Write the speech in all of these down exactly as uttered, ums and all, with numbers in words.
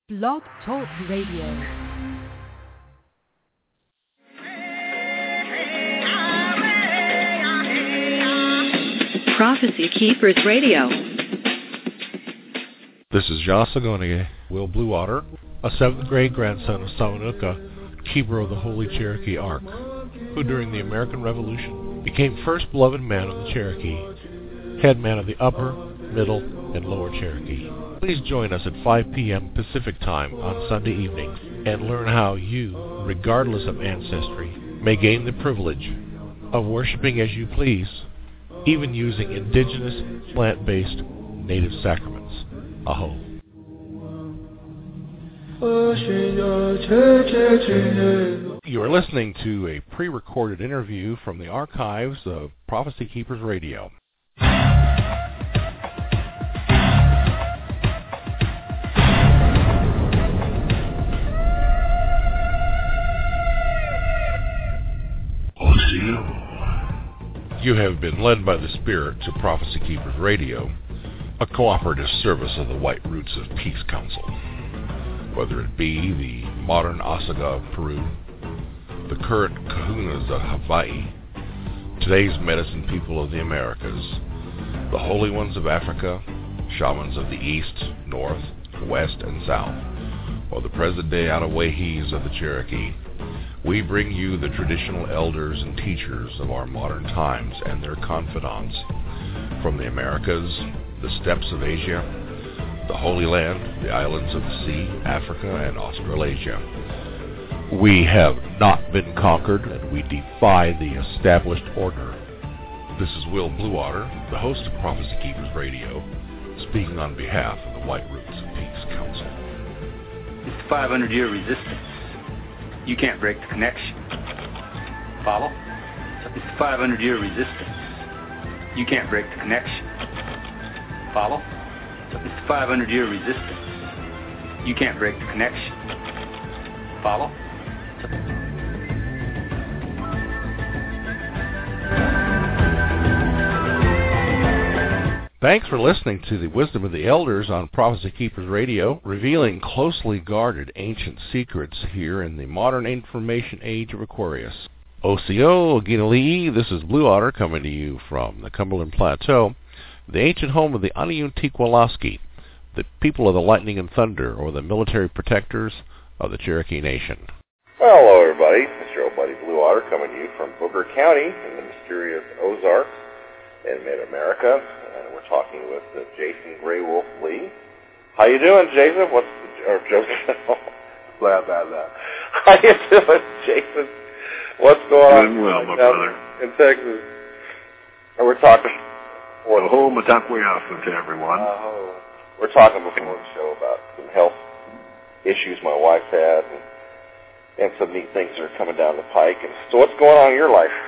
Blog Talk Radio. Prophecy Keepers Radio. This is Yasagonige, Will Bluewater, a seventh grade grandson of Samanuka, keeper of the Holy Cherokee Ark, who during the American Revolution became first beloved man of the Cherokee, head man of the Upper, Middle, and Lower Cherokee. Please join us at five p.m. Pacific Time on Sunday evenings and learn how you, regardless of ancestry, may gain the privilege of worshiping as you please, even using indigenous, plant-based, native sacraments. Aho. You are listening to a pre-recorded interview from the archives of Prophecy Keepers Radio. You have been led by the Spirit to Prophecy Keepers Radio, a cooperative service of the White Roots of Peace Council. Whether it be the modern Osaga of Peru, the current Kahunas of Hawaii, today's medicine people of the Americas, the holy ones of Africa, shamans of the East, North, West, and South, or the present-day Atawahis of the Cherokee, we bring you the traditional elders and teachers of our modern times and their confidants from the Americas, the steppes of Asia, the Holy Land, the islands of the sea, Africa, and Australasia. We have not been conquered, and we defy the established order. This is Will Bluewater, the host of Prophecy Keepers Radio, speaking on behalf of the White Roots of Peace Council. It's the five hundred year resistance. You can't break the connection. Follow? It's the five hundred year resistance. You can't break the connection. Follow? It's the five hundred year resistance. You can't break the connection. Follow? Thanks for listening to the Wisdom of the Elders on Prophecy Keepers Radio, revealing closely guarded ancient secrets here in the modern information age of Aquarius. O C O, Oginali'i, this is Bluewater coming to you from the Cumberland Plateau, the ancient home of the Aniuntiqualaski, the people of the lightning and thunder, or the military protectors of the Cherokee Nation. Well, hello everybody, Mister Old Buddy Bluewater coming to you from Booker County in the mysterious Ozarks in mid-America. We're talking with uh, Jason Gray Wolf Lee. How you doing, Jason? What's the, or Joseph? blah blah blah. How you doing, Jason? What's going doing on? Well, my brother. In Texas. And we're talking. Aho Matakweyasa to everyone. Uh, we're talking before the show about some health issues my wife's had, and, and some neat things that are coming down the pike. And so, what's going on in your life?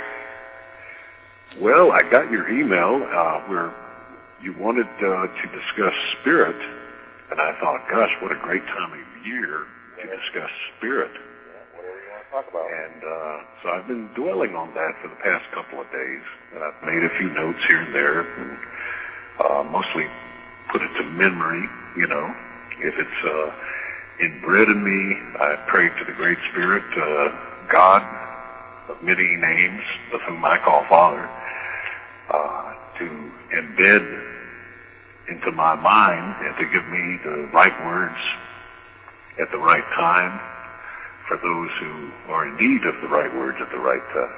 Well, I got your email uh, where you wanted uh, to discuss spirit, and I thought, gosh, what a great time of year to yeah. discuss spirit. Yeah, whatever you want to talk about. And uh, so I've been dwelling on that for the past couple of days, and I've made a few notes here and there, and uh, mostly put it to memory, you know. If it's uh, inbred in me, I pray to the Great Spirit, uh, God of many names, of whom I call Father, uh, to embed into my mind and to give me the right words at the right time for those who are in need of the right words at the right time.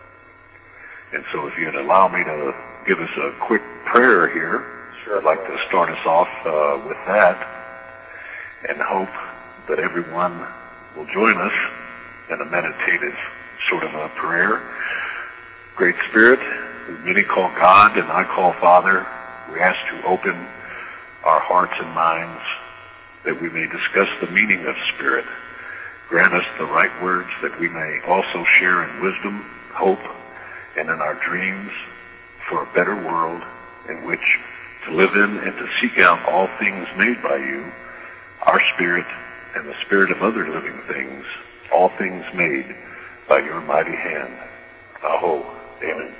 And so if you'd allow me to give us a quick prayer here, sure, I'd like to start us off uh, with that and hope that everyone will join us in a meditative sort of a prayer. Great Spirit, who many call God and I call Father, we ask to open our hearts and minds that we may discuss the meaning of spirit. Grant us the right words that we may also share in wisdom, hope, and in our dreams for a better world in which to live in and to seek out all things made by you, our spirit and the spirit of other living things, all things made by your mighty hand. Aho. Amen.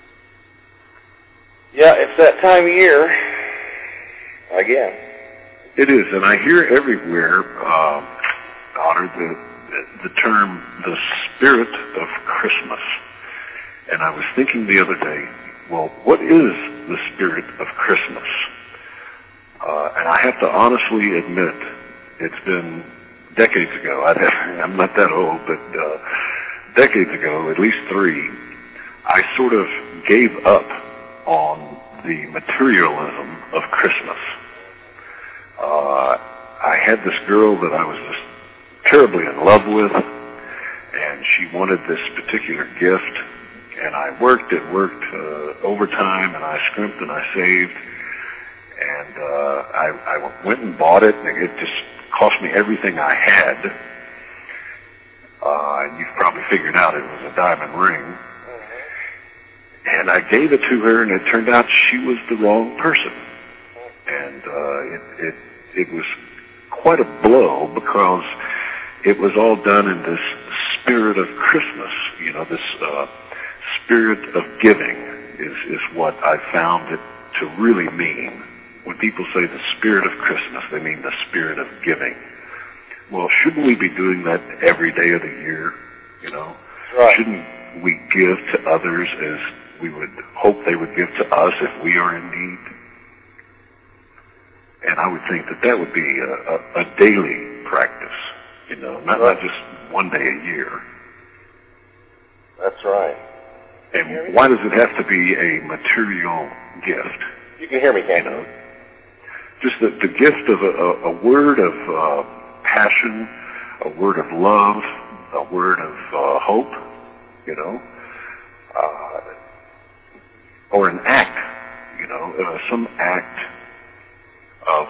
Yeah, it's that time of year, again, It is, and I hear everywhere, uh, Otter, the, the term, the spirit of Christmas. And I was thinking the other day, well, what is the spirit of Christmas? Uh, and I have to honestly admit, it's been decades ago. I'd have, I'm not that old, but uh, decades ago, at least three, I sort of gave up on the materialism of Christmas. Uh, I had this girl that I was just terribly in love with, and she wanted this particular gift, and I worked and worked uh, overtime, and I scrimped and I saved, and uh, I, I went and bought it, and it just cost me everything I had. Uh, and you've probably figured out it was a diamond ring. And I gave it to her, and it turned out she was the wrong person. And uh, it, it it was quite a blow, because it was all done in this spirit of Christmas. You know, this uh, spirit of giving is, is what I found it to really mean. When people say the spirit of Christmas, they mean the spirit of giving. Well, shouldn't we be doing that every day of the year? You know, right. Shouldn't we give to others as we would hope they would give to us if we are in need? And I would think that that would be a, a, a daily practice, you know, not, right. not just one day a year. That's right. And why does it have to be a material gift? You can hear me, can't you? Know, just the, the gift of a, a, a word of uh, passion, a word of love, a word of uh, hope, you know, uh, or an act, you know, uh, some act of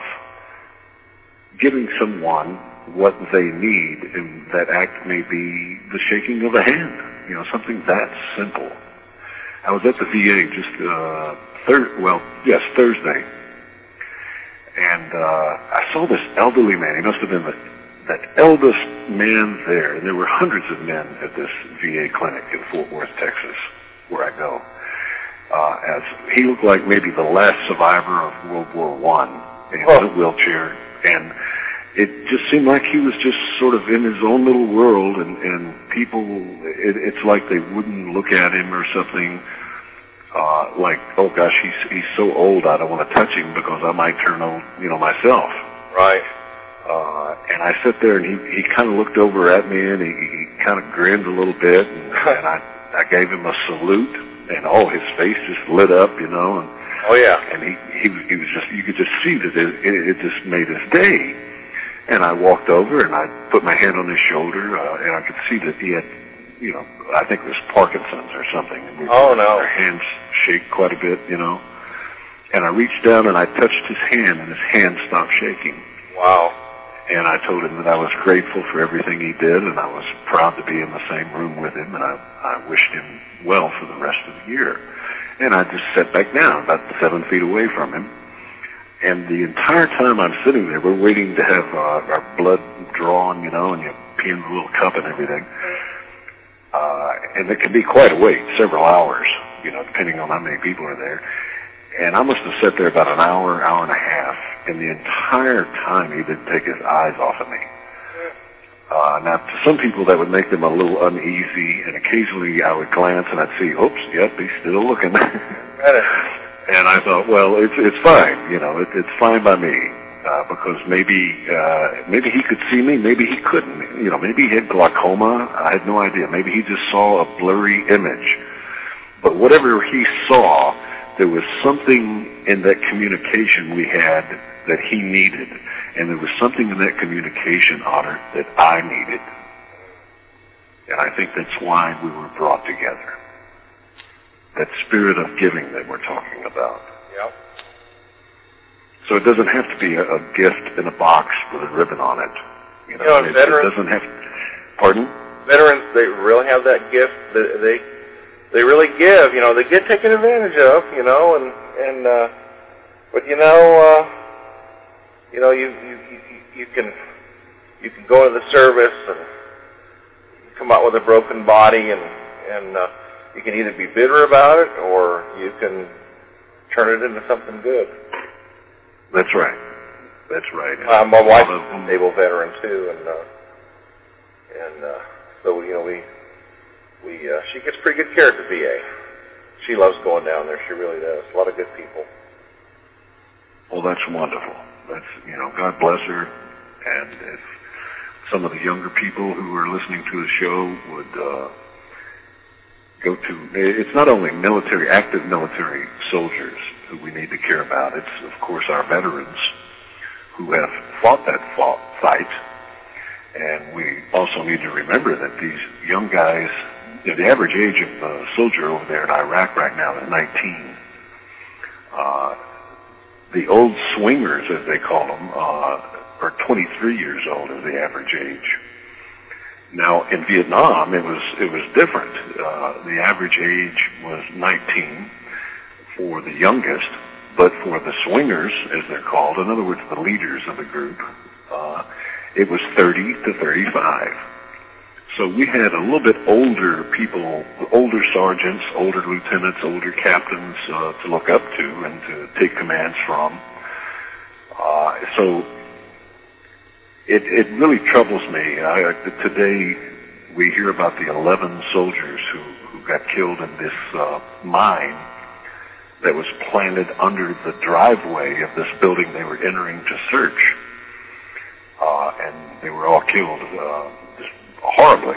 giving someone what they need, and that act may be the shaking of a hand, you know, something that simple. I was at the V A just, uh, thir- well, yes, Thursday, and uh, I saw this elderly man. He must have been the, that eldest man there, and there were hundreds of men at this V A clinic in Fort Worth, Texas, where I go. Uh, as he looked like maybe the last survivor of World War One. He was in a wheelchair, and it just seemed like he was just sort of in his own little world, and, and people, it, it's like they wouldn't look at him or something, uh, like, oh gosh, he's he's so old, I don't want to touch him because I might turn old, you know, myself. Right. Uh, and I sat there, and he, he kind of looked over at me, and he, he kind of grinned a little bit, and, and I, I gave him a salute, and oh, his face just lit up, you know, and oh yeah, and he he was, he was just, you could just see that it, it, it just made his day. And I walked over and I put my hand on his shoulder, uh, and I could see that he had, you know, I think it was Parkinson's or something. And we, oh no, our hands shake quite a bit, you know. And I reached down and I touched his hand, and his hand stopped shaking. Wow. And I told him that I was grateful for everything he did, and I was proud to be in the same room with him, and I, I wished him well for the rest of the year. And I just sat back down, about seven feet away from him. And the entire time I'm sitting there, we're waiting to have uh, our blood drawn, you know, and you pee in the little cup and everything. Uh, and it can be quite a wait, several hours, you know, depending on how many people are there. And I must have sat there about an hour, hour and a half, and the entire time he didn't take his eyes off of me. Uh, now, to some people that would make them a little uneasy, and occasionally I would glance and I'd see, oops, yep, he's still looking. And I thought, well, it's it's fine, you know, it, it's fine by me, uh, because maybe uh, maybe he could see me, maybe he couldn't, you know, maybe he had glaucoma, I had no idea, maybe he just saw a blurry image. But whatever he saw, there was something in that communication we had that he needed, and there was something in that communication, Otter, that I needed. And I think that's why we were brought together. That spirit of giving that we're talking about. Yep. So it doesn't have to be a, a gift in a box with a ribbon on it. You know, you know it, veterans, it doesn't have to, pardon? Veterans, they really have that gift. They, they they really give. You know, they get taken advantage of. You know, and and uh, but you know, uh, you know, you, you you you can you can go to the service and come out with a broken body, and and uh, you can either be bitter about it or you can turn it into something good. That's right. That's right. Uh, my wife's a naval veteran too, and uh, and uh, so you know we we uh, she gets pretty good care at the V A. She loves going down there. She really does. A lot of good people. Well, that's wonderful. That's you know, God bless her. And if some of the younger people who are listening to the show would uh, go to, it's not only military, active military soldiers who we need to care about. It's of course our veterans who have fought that fought, fight. And we also need to remember that these young guys, you know, the average age of a soldier over there in Iraq right now is nineteen. Uh, the old swingers, as they call them, uh, are twenty-three years old as the average age. Now, in Vietnam, it was it was different. Uh, the average age was nineteen for the youngest, but for the swingers, as they're called, in other words, the leaders of the group, uh, it was thirty to thirty-five. So we had a little bit older people, older sergeants, older lieutenants, older captains uh, to look up to and to take commands from. Uh, so it, it really troubles me. I, today we hear about the eleven soldiers who, who got killed in this uh, mine that was planted under the driveway of this building they were entering to search. Uh, and they were all killed uh, just horribly.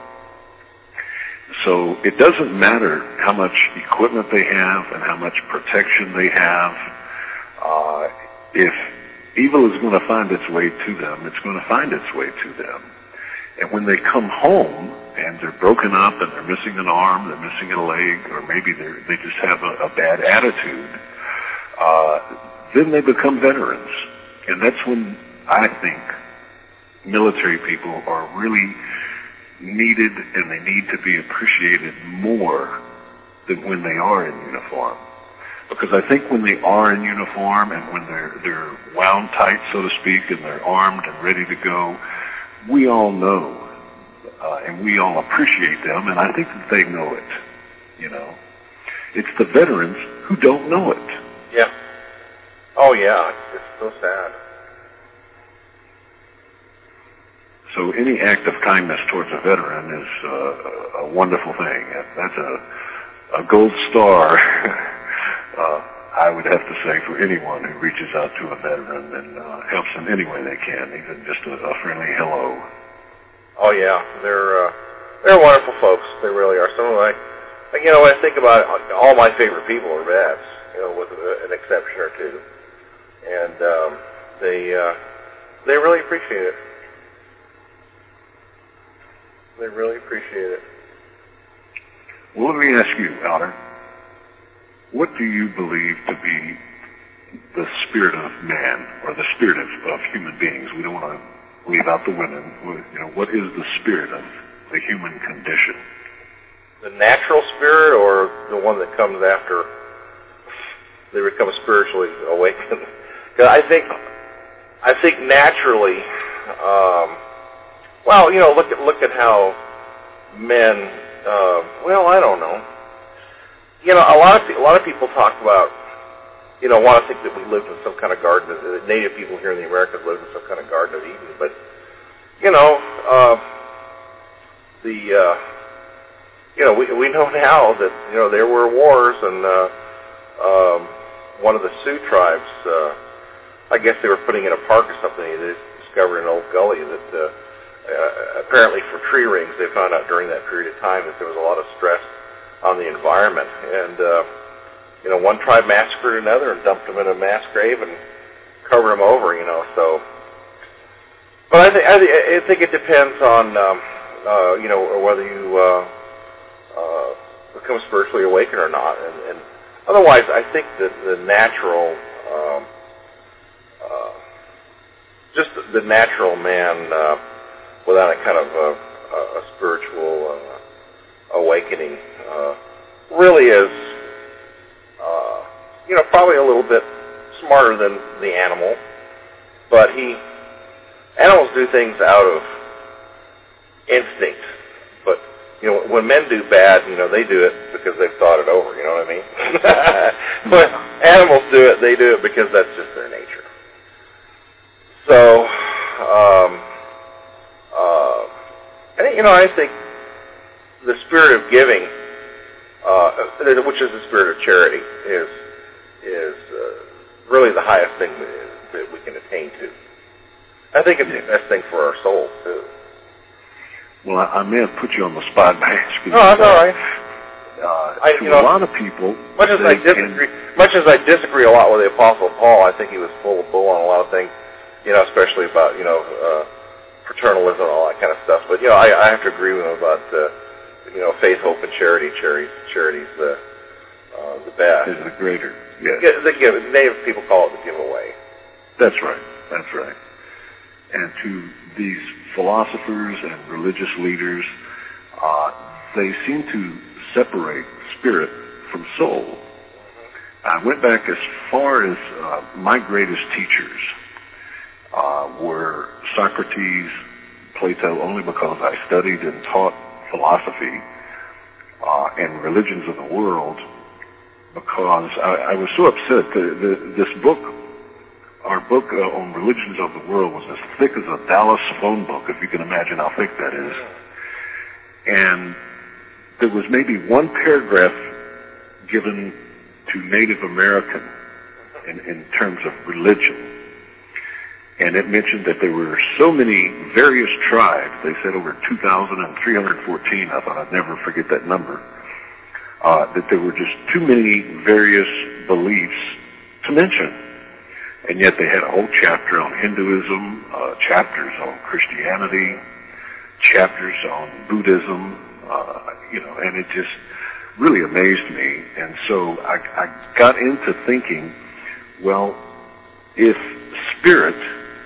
So it doesn't matter how much equipment they have and how much protection they have. Uh, if evil is going to find its way to them, it's going to find its way to them. And when they come home and they're broken up and they're missing an arm, they're missing a leg, or maybe they're, they just have a, a bad attitude, uh, then they become veterans. And that's when I think military people are really needed, and they need to be appreciated more than when they are in uniform. Because I think when they are in uniform and when they're they're wound tight, so to speak, and they're armed and ready to go, we all know, uh, and we all appreciate them, and I think that they know it. You know, it's the veterans who don't know it. Yeah. Oh yeah, it's so sad. So any act of kindness towards a veteran is uh, a wonderful thing. That's a, a gold star, uh, I would have to say, for anyone who reaches out to a veteran and uh, helps in any way they can, even just a, a friendly hello. Oh yeah, they're uh, they're wonderful folks. They really are. Some of my, you know, when I think about it, all my favorite people are vets, you know, with an exception or two, and um, they uh, they really appreciate it. They really appreciate it. Well, let me ask you, Outer, what do you believe to be the spirit of man, or the spirit of, of human beings? We don't want to leave out the women. You know, what is the spirit of the human condition? The natural spirit, or the one that comes after they become spiritually awakened? Because I think, I think naturally. Um, Well, you know, look at look at how men. Uh, well, I don't know. You know, a lot of a lot of people talk about, you know, want to think that we lived in some kind of garden. That Native people here in the Americas lived in some kind of Garden of Eden. But you know, uh, the uh, you know we we know now that you know there were wars, and uh, um, one of the Sioux tribes, uh, I guess they were putting in a park or something. They discovered an old gully that. Uh, Uh, apparently for tree rings, they found out during that period of time that there was a lot of stress on the environment. And, uh, you know, one tribe massacred another and dumped them in a mass grave and covered them over, you know. So, but I, th- I, th- I think it depends on, um, uh, you know, whether you uh, uh, become spiritually awakened or not. And, and otherwise, I think that the natural, um, uh, just the, the natural man, uh, without a kind of a, a spiritual uh, awakening, uh, really is, uh, you know, probably a little bit smarter than the animal. But he, animals do things out of instinct. But you know, when men do bad, you know, they do it because they've thought it over. You know what I mean? But animals do it; they do it because that's just their nature. So, um, uh, I think, you know, I think the spirit of giving, uh, which is the spirit of charity, is is uh, really the highest thing that, that we can attain to. I think it's the best thing for our souls too. Well, I, I may have put you on the spot by asking. No, that's all right. Uh, I, to you know, a lot of people, much as I disagree, can, much as I disagree a lot with the Apostle Paul, I think he was full of bull on a lot of things. You know, especially about you know uh, paternalism and all that kind of stuff. But you know, I, I have to agree with him about uh, you know faith, hope, and charity. Charity, charity's the uh, the best. Is the greater. Yes. The give. Native people call it the giveaway. That's right. That's right. And to these philosophers and religious leaders, uh, they seem to separate spirit from soul. I went back as far as uh, my greatest teachers uh, were Socrates, Plato, only because I studied and taught philosophy uh, and religions of the world, because I, I was so upset. The, the, this book, our book uh, on religions of the world, was as thick as a Dallas phone book, if you can imagine how thick that is. And there was maybe one paragraph given to Native American in, in terms of religion. And it mentioned that there were so many various tribes. They said over two thousand three hundred fourteen. I thought I'd never forget that number. Uh, that there were just too many various beliefs to mention. And yet they had a whole chapter on Hinduism, uh, chapters on Christianity, chapters on Buddhism, uh, you know, and it just really amazed me. And so I, I got into thinking, well, if spirit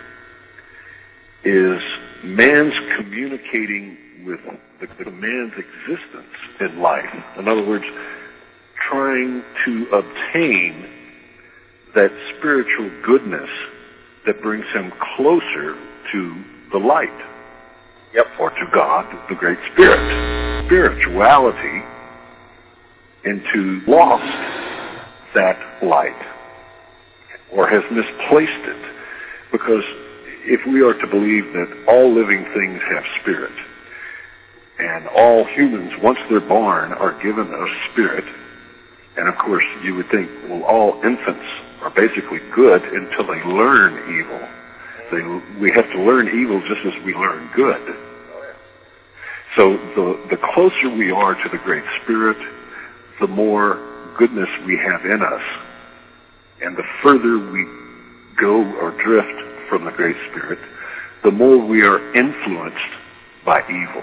is man's communicating with the, the man's existence in life, in other words, trying to obtain that spiritual goodness that brings him closer to the light. Yep. Or to God, the Great Spirit. Spirituality into lost that light, or has misplaced it. Because if we are to believe that all living things have spirit, and all humans, once they're born, are given a spirit, and of course you would think, well, all infants are basically good until they learn evil. They, we have to learn evil just as we learn good. So the, the closer we are to the Great Spirit, the more goodness we have in us. And the further we go or drift from the Great Spirit, the more we are influenced by evil.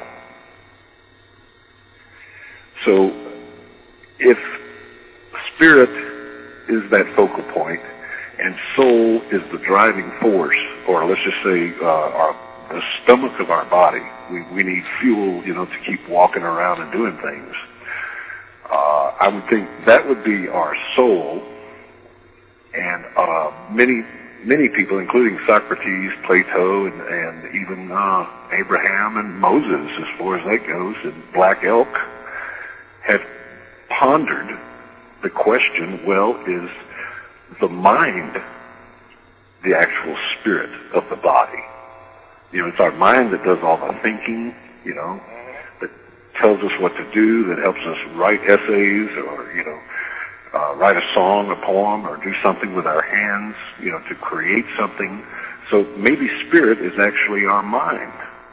So if spirit is that focal point, and soul is the driving force, or let's just say uh, our, the stomach of our body. We, we need fuel, you know, to keep walking around and doing things. Uh, I would think that would be our soul, and uh, many many people, including Socrates, Plato, and, and even uh, Abraham and Moses, as far as that goes, and Black Elk, have pondered the question, well, is the mind the actual spirit of the body? You know, it's our mind that does all the thinking, you know, that tells us what to do, that helps us write essays or, you know, uh, write a song, a poem, or do something with our hands, you know, to create something. So maybe spirit is actually our mind.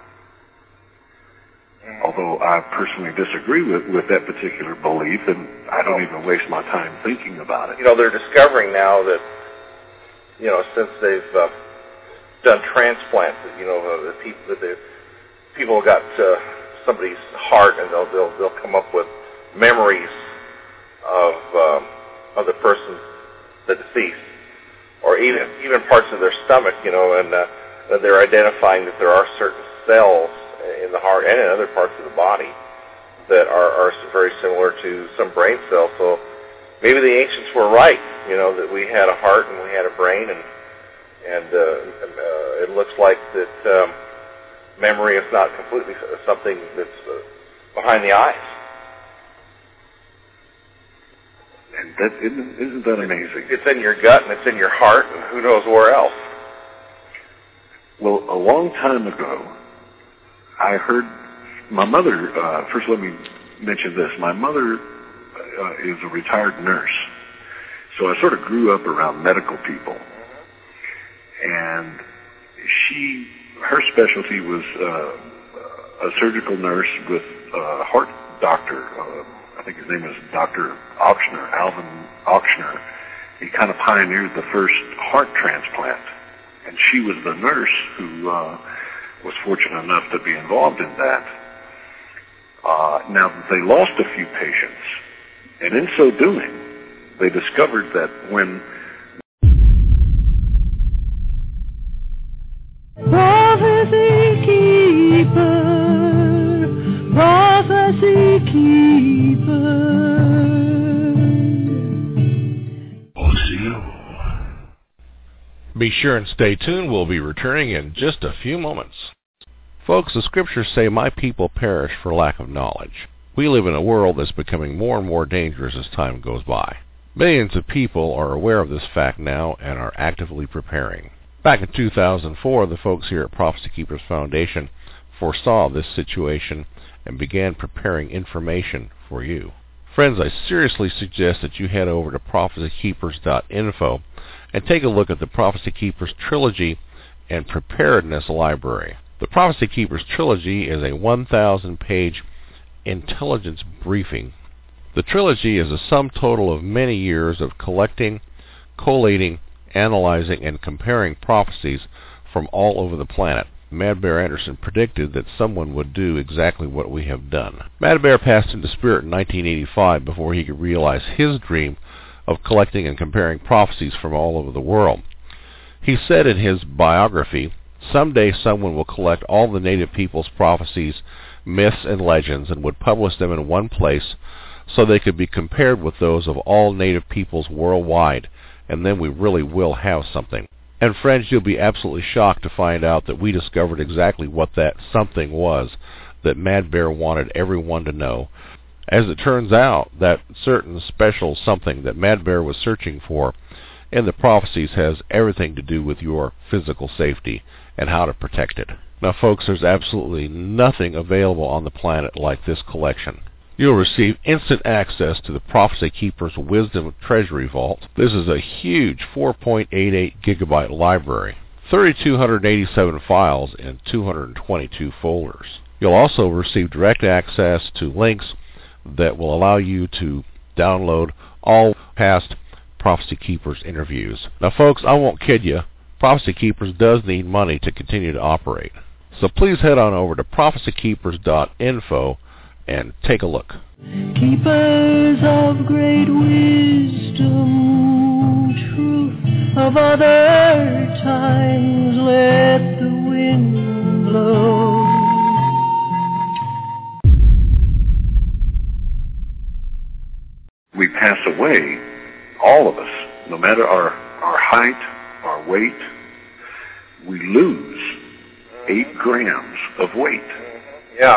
Although I personally disagree with, with that particular belief, and I don't even waste my time thinking about it. You know, they're discovering now that, you know, since they've uh, done transplants, you know, uh, the people that they people got uh, somebody's heart, and they'll they'll they'll come up with memories of um, of the person, the deceased, or even even parts of their stomach, you know, and uh, they're identifying that there are certain cells in the heart and in other parts of the body that are, are very similar to some brain cells. So maybe the ancients were right, you know, that we had a heart and we had a brain, and and uh, uh, it looks like that um, memory is not completely something that's uh, behind the eyes. And that isn't, isn't that amazing? It's in your gut and it's in your heart, and who knows where else. Well, a long time ago, I heard my mother, uh, first let me mention this. My mother uh, is a retired nurse, so I sort of grew up around medical people. And she, her specialty was uh, a surgical nurse with a heart doctor. Uh, I think his name is Doctor Auchner, Alvin Auchner. He kind of pioneered the first heart transplant. And she was the nurse who uh, was fortunate enough to be involved in that. Uh, now, they lost a few patients, and in so doing, they discovered that when Prophecy Keeper, Prophecy Keeper. Be sure and stay tuned. We'll be returning in just a few moments. Folks, the scriptures say, "My people perish for lack of knowledge." We live in a world that's becoming more and more dangerous as time goes by. Millions of people are aware of this fact now and are actively preparing. Back in two thousand four, the folks here at Prophecy Keepers Foundation foresaw this situation and began preparing information for you. Friends, I seriously suggest that you head over to prophecy keepers dot info and take a look at the Prophecy Keepers Trilogy and Preparedness Library. The Prophecy Keepers Trilogy is a one thousand page intelligence briefing. The trilogy is a sum total of many years of collecting, collating, analyzing, and comparing prophecies from all over the planet. Mad Bear Anderson predicted that someone would do exactly what we have done. Mad Bear passed into spirit in nineteen eighty-five before he could realize his dream of collecting and comparing prophecies from all over the world. He said in his biography, "Someday someone will collect all the native people's prophecies, myths, and legends and would publish them in one place so they could be compared with those of all native peoples worldwide, and then we really will have something." And friends, you'll be absolutely shocked to find out that we discovered exactly what that something was that Mad Bear wanted everyone to know. As it turns out, that certain special something that Mad Bear was searching for in the prophecies has everything to do with your physical safety and how to protect it. Now folks, there's absolutely nothing available on the planet like this collection. You'll receive instant access to the Prophecy Keepers Wisdom Treasury Vault. This is a huge four point eight eight gigabyte library, three thousand two hundred eighty-seven files in two hundred twenty-two folders. You'll also receive direct access to links that will allow you to download all past Prophecy Keepers interviews. Now folks, I won't kid you, Prophecy Keepers does need money to continue to operate. So please head on over to prophecy keepers dot info and take a look. Keepers of great wisdom, truth of other times, let the wind blow. we pass away, all of us, no matter our, our height, our weight, we lose eight grams of weight. Yeah.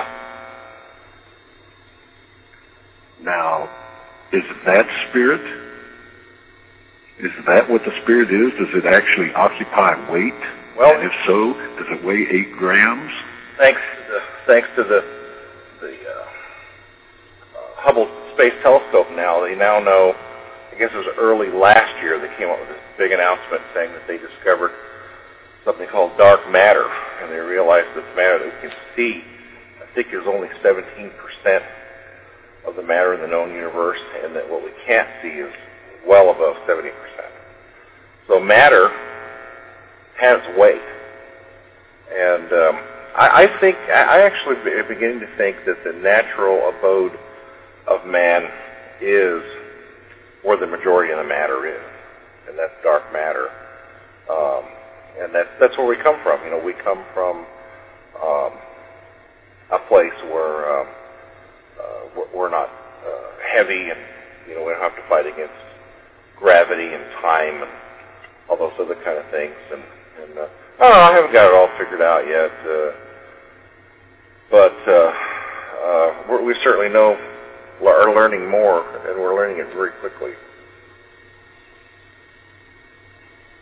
Now, is that spirit? Is that what the spirit is? Does it actually occupy weight? Well, and if so, does it weigh eight grams? Thanks to the, thanks to the, the uh, uh, Hubble Space Telescope now, they now know, I guess it was early last year, they came up with this big announcement saying that they discovered something called dark matter, and they realized that the matter that we can see, I think, is only seventeen percent of the matter in the known universe, and that what we can't see is well above seventy percent. So matter has weight. And um, I, I think, I actually am beginning to think that the natural abode of man is where the majority of the matter is, and that's dark matter. Um, and that's, that's where we come from. You know, we come from um, a place where um, uh, we're not uh, heavy, and, you know, we don't have to fight against gravity and time and all those other kind of things. And, and uh, I don't know, I haven't got it all figured out yet. Uh, but uh, uh, we're, we certainly know, are learning more, and we're learning it very quickly.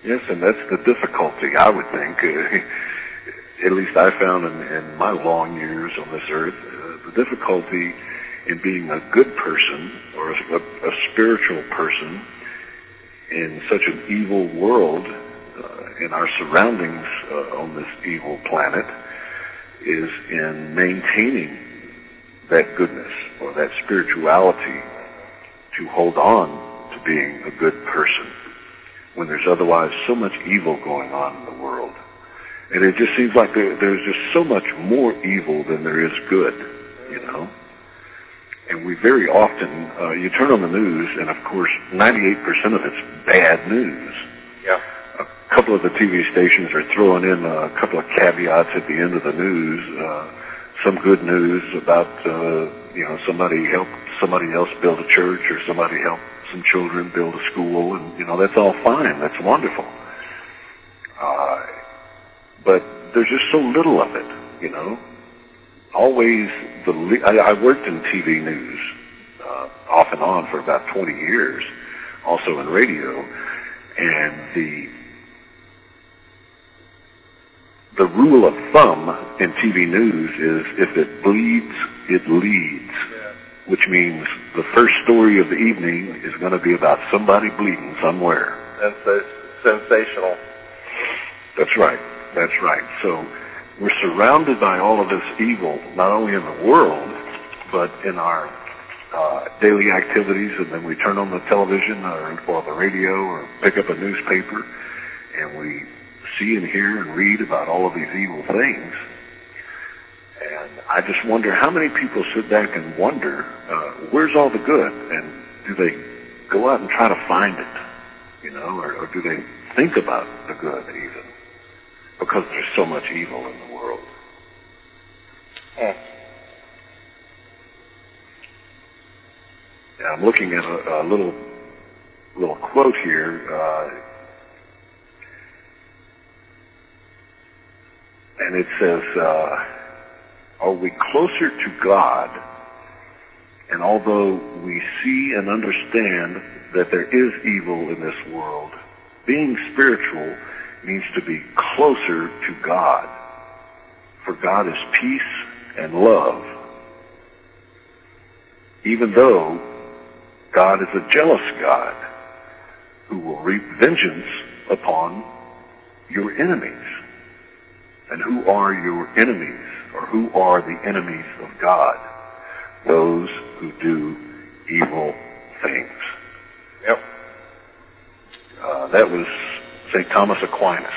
Yes, and that's the difficulty, I would think. Uh, at least I found in, in my long years on this earth, uh, the difficulty in being a good person or a, a spiritual person in such an evil world, uh, in our surroundings uh, on this evil planet, is in maintaining that goodness or that spirituality to hold on to being a good person when there's otherwise so much evil going on in the world. And it just seems like there, there's just so much more evil than there is good, you know? And we very often, uh, you turn on the news, and of course, ninety-eight percent of it's bad news. Yeah. A couple of the T V stations are throwing in a couple of caveats at the end of the news, uh, some good news about, uh, you know, somebody helped somebody else build a church, or somebody helped some children build a school, and, you know, that's all fine. That's wonderful. Uh, but there's just so little of it, you know. Always, the le- I, I worked in T V news uh, off and on for about twenty years, also in radio, and the the rule of thumb in T V news is if it bleeds, it leads, yeah. Which means the first story of the evening is going to be about somebody bleeding somewhere. Sens- sensational. That's right. That's right. So we're surrounded by all of this evil, not only in the world, but in our uh, daily activities, and then we turn on the television or, or the radio or pick up a newspaper, and we see and hear and read about all of these evil things. And I just wonder how many people sit back and wonder, uh, where's all the good? And do they go out and try to find it, you know, or, or do they think about the good even? Because there's so much evil in the world. Hmm. Yeah, I'm looking at a, a little little quote here, uh, and it says, uh, are we closer to God? And although we see and understand that there is evil in this world, being spiritual means to be closer to God. For God is peace and love. Even though God is a jealous God who will reap vengeance upon your enemies. And who are your enemies? Or who are the enemies of God? Those who do evil things. Yep. Uh, that was Saint Thomas Aquinas,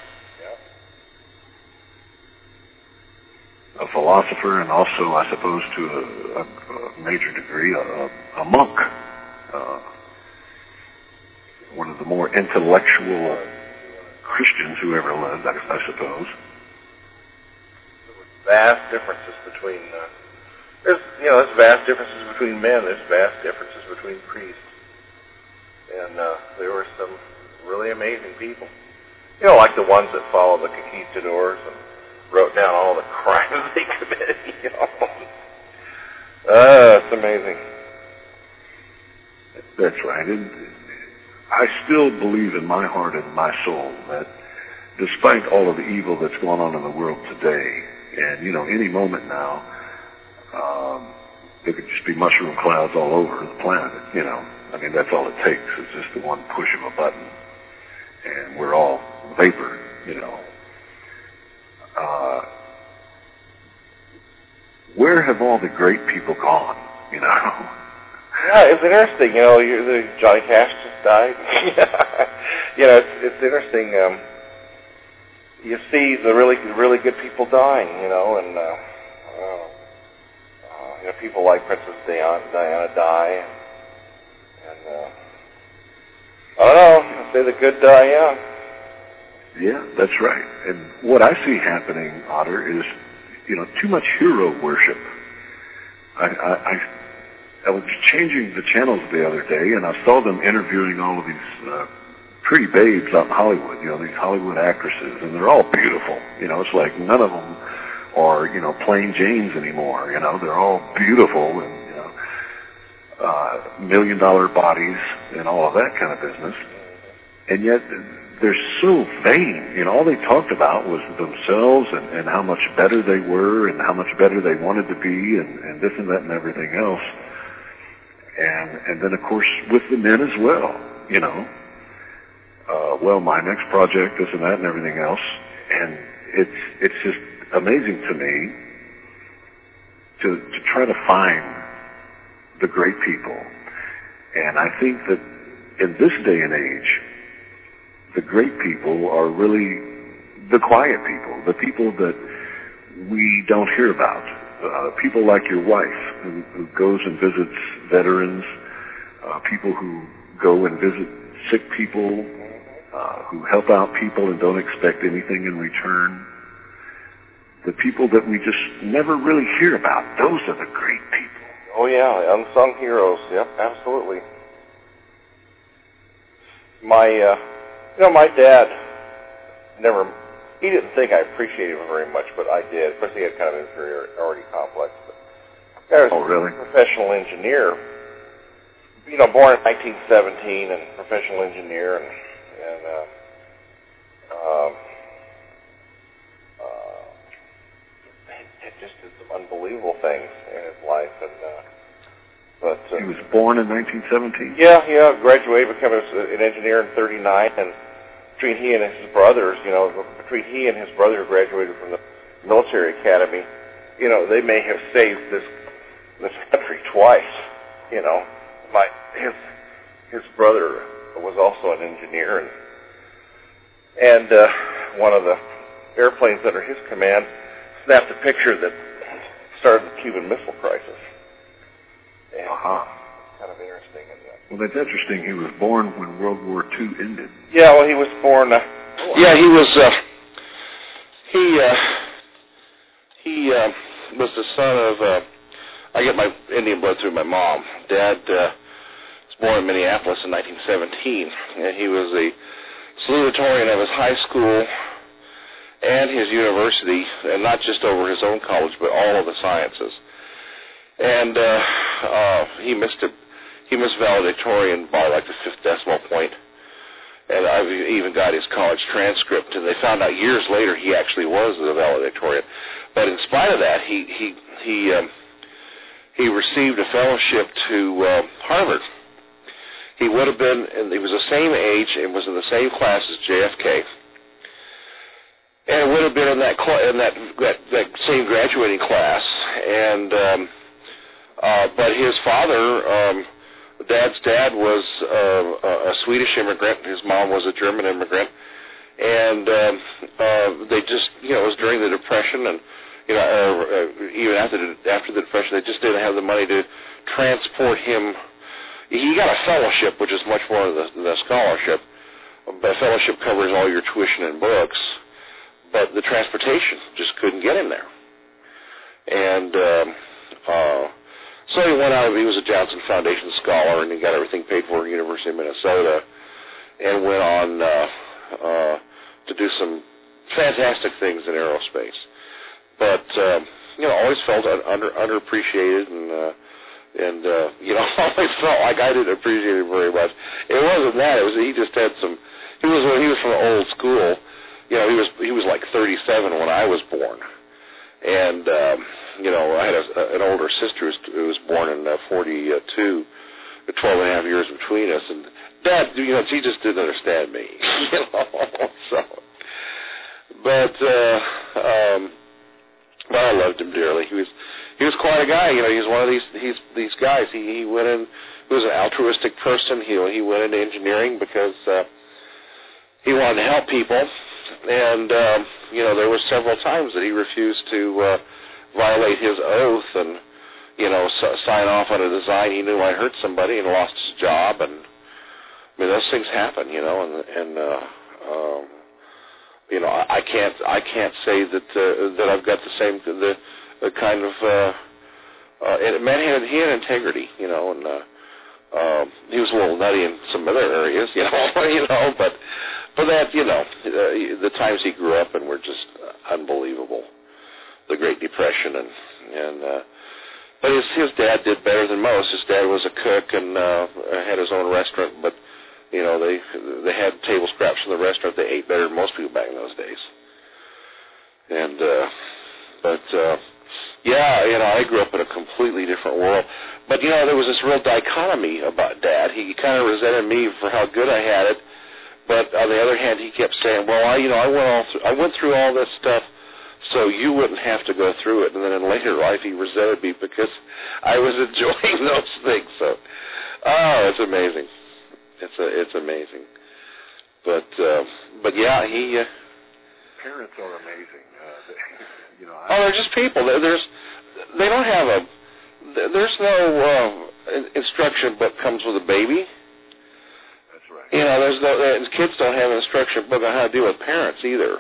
yeah. A philosopher, and also, I suppose, to a, a, a major degree, a, a monk, uh, one of the more intellectual Christians who ever lived, I, I suppose. Vast differences between, uh, there's, you know, there's vast differences between men, there's vast differences between priests, and uh, there were some really amazing people. You know, like the ones that followed the conquistadors and wrote down all the crimes they committed, you know. Uh, it's amazing. That's right. And I still believe in my heart and my soul that despite all of the evil that's going on in the world today, and, you know, any moment now, um, there could just be mushroom clouds all over the planet, you know. I mean, that's all it takes. It's just the one push of a button. And we're all vapor, you know. Uh, where have all the great people gone, you know? Yeah, it's interesting, you know, you, the, Johnny Cash just died. You know, it's, it's interesting. Um, you see the really, really good people dying, you know, and, uh, uh, uh, you know, people like Princess Diana, Diana die, and, and uh, I don't know, I say the good die young. Yeah, that's right. And what I see happening, Otter, is, you know, too much hero worship. I, I, I, I was changing the channels the other day, and I saw them interviewing all of these uh, pretty babes out in Hollywood, you know, these Hollywood actresses, and they're all beautiful. You know, it's like none of them are, you know, plain Janes anymore, you know. They're all beautiful and, you know, uh, million-dollar bodies and all of that kind of business. And yet they're so vain. You know, all they talked about was themselves and, and how much better they were and how much better they wanted to be and, and this and that and everything else. And and then, of course, with the men as well, you know. Uh, well, my next project, this and that and everything else. And it's it's just amazing to me to to try to find the great people. And I think that in this day and age, the great people are really the quiet people, the people that we don't hear about. Uh, people like your wife, who, who goes and visits veterans, uh, people who go and visit sick people, uh, who help out people and don't expect anything in return. The people that we just never really hear about, those are the great people. Oh yeah, unsung heroes. Yep, absolutely. My, uh, you know, my dad never, he didn't think I appreciated him very much, but I did. Of course, he had kind of inferiority complex. But I was oh, really? a professional engineer. You know, born in nineteen seventeen and professional engineer, and and uh, um, uh, he just did some unbelievable things in his life, and. Uh, But, uh, he was born in nineteen seventeen? Yeah, yeah, graduated, became a, an engineer in thirty-nine, and between he and his brothers, you know, between he and his brother who graduated from the military academy, you know, they may have saved this this country twice, you know. My his his brother was also an engineer, and and uh, one of the airplanes under his command snapped a picture that started the Cuban Missile Crisis. And uh-huh. Kind of interesting. And, uh, well, that's interesting. He was born when World War Two ended. Yeah, well, he was born. Uh, oh, yeah, he was. Uh, he uh, he uh, was the son of. Uh, I get my Indian blood through my mom. Dad uh, was born in Minneapolis in nineteen seventeen, and he was the salutatorian of his high school and his university, and not just over his own college, but all of the sciences. And uh, uh, he missed a, he missed valedictorian by like the fifth decimal point. And I even got his college transcript, and they found out years later he actually was the valedictorian. But in spite of that, he he he um, he received a fellowship to uh, Harvard. He would have been, and he was the same age and was in the same class as J F K. And it would have been in that cl- in that, that that same graduating class, and. Um, Uh, but his father, um, Dad's dad, was uh, a Swedish immigrant. His mom was a German immigrant, and um, uh, they just, you know, it was during the Depression, and you know, uh, uh, even after the, after the Depression, they just didn't have the money to transport him. He got a fellowship, which is much more than a scholarship. A fellowship covers all your tuition and books, but the transportation just couldn't get him there, and. Um, uh, So he went out, he was a Johnson Foundation scholar, and he got everything paid for at the University of Minnesota, and went on uh, uh, to do some fantastic things in aerospace. But, uh, you know, always felt under underappreciated, and, uh, and uh, you know, always felt like I didn't appreciate him very much. It wasn't that, it was he just had some, he was, he was from the old school. You know, he was, he was like thirty-seven when I was born. And, um, you know, I had a, an older sister who was born in uh, forty-two, twelve and a half years between us. And Dad, you know, she just didn't understand me, you know. So, but, uh, um, but I loved him dearly. He was, he was quite a guy. You know, he was one of these, he's, these guys. He, he went in, he was an altruistic person. He, he went into engineering because, uh, he wanted to help people. And, um, you know, there were several times that he refused to uh, violate his oath and, you know, s- sign off on a design he knew might hurt somebody, and lost his job. And, I mean, those things happen, you know, and, and uh, um, you know, I, I can't I can't say that uh, that I've got the same, the, the kind of, uh, uh, and man, he had, he had integrity, you know, and uh, uh, he was a little nutty in some other areas, you know, you know, but... But that, you know, uh, the times he grew up in were just uh, unbelievable. The Great Depression, and and uh, but his his dad did better than most. His dad was a cook and uh, had his own restaurant, but You know, they they had table scraps from the restaurant. They ate better than most people back in those days. And uh, but uh, yeah, you know, I grew up in a completely different world. But you know, there was this real dichotomy about Dad. He kind of resented me for how good I had it. But on the other hand, he kept saying, "Well, I, you know, I went all through, I went through all this stuff, so you wouldn't have to go through it." And then in later life, he resented me because I was enjoying those things. So, oh, it's amazing. It's a, it's amazing. But, uh, but yeah, he. Uh, Parents are amazing. Uh, they, you know. I, oh, they're just people. There's, they don't have a. There's no uh, instruction book comes with a baby. You know, there's no, uh, kids don't have an instruction book on how to deal with parents either.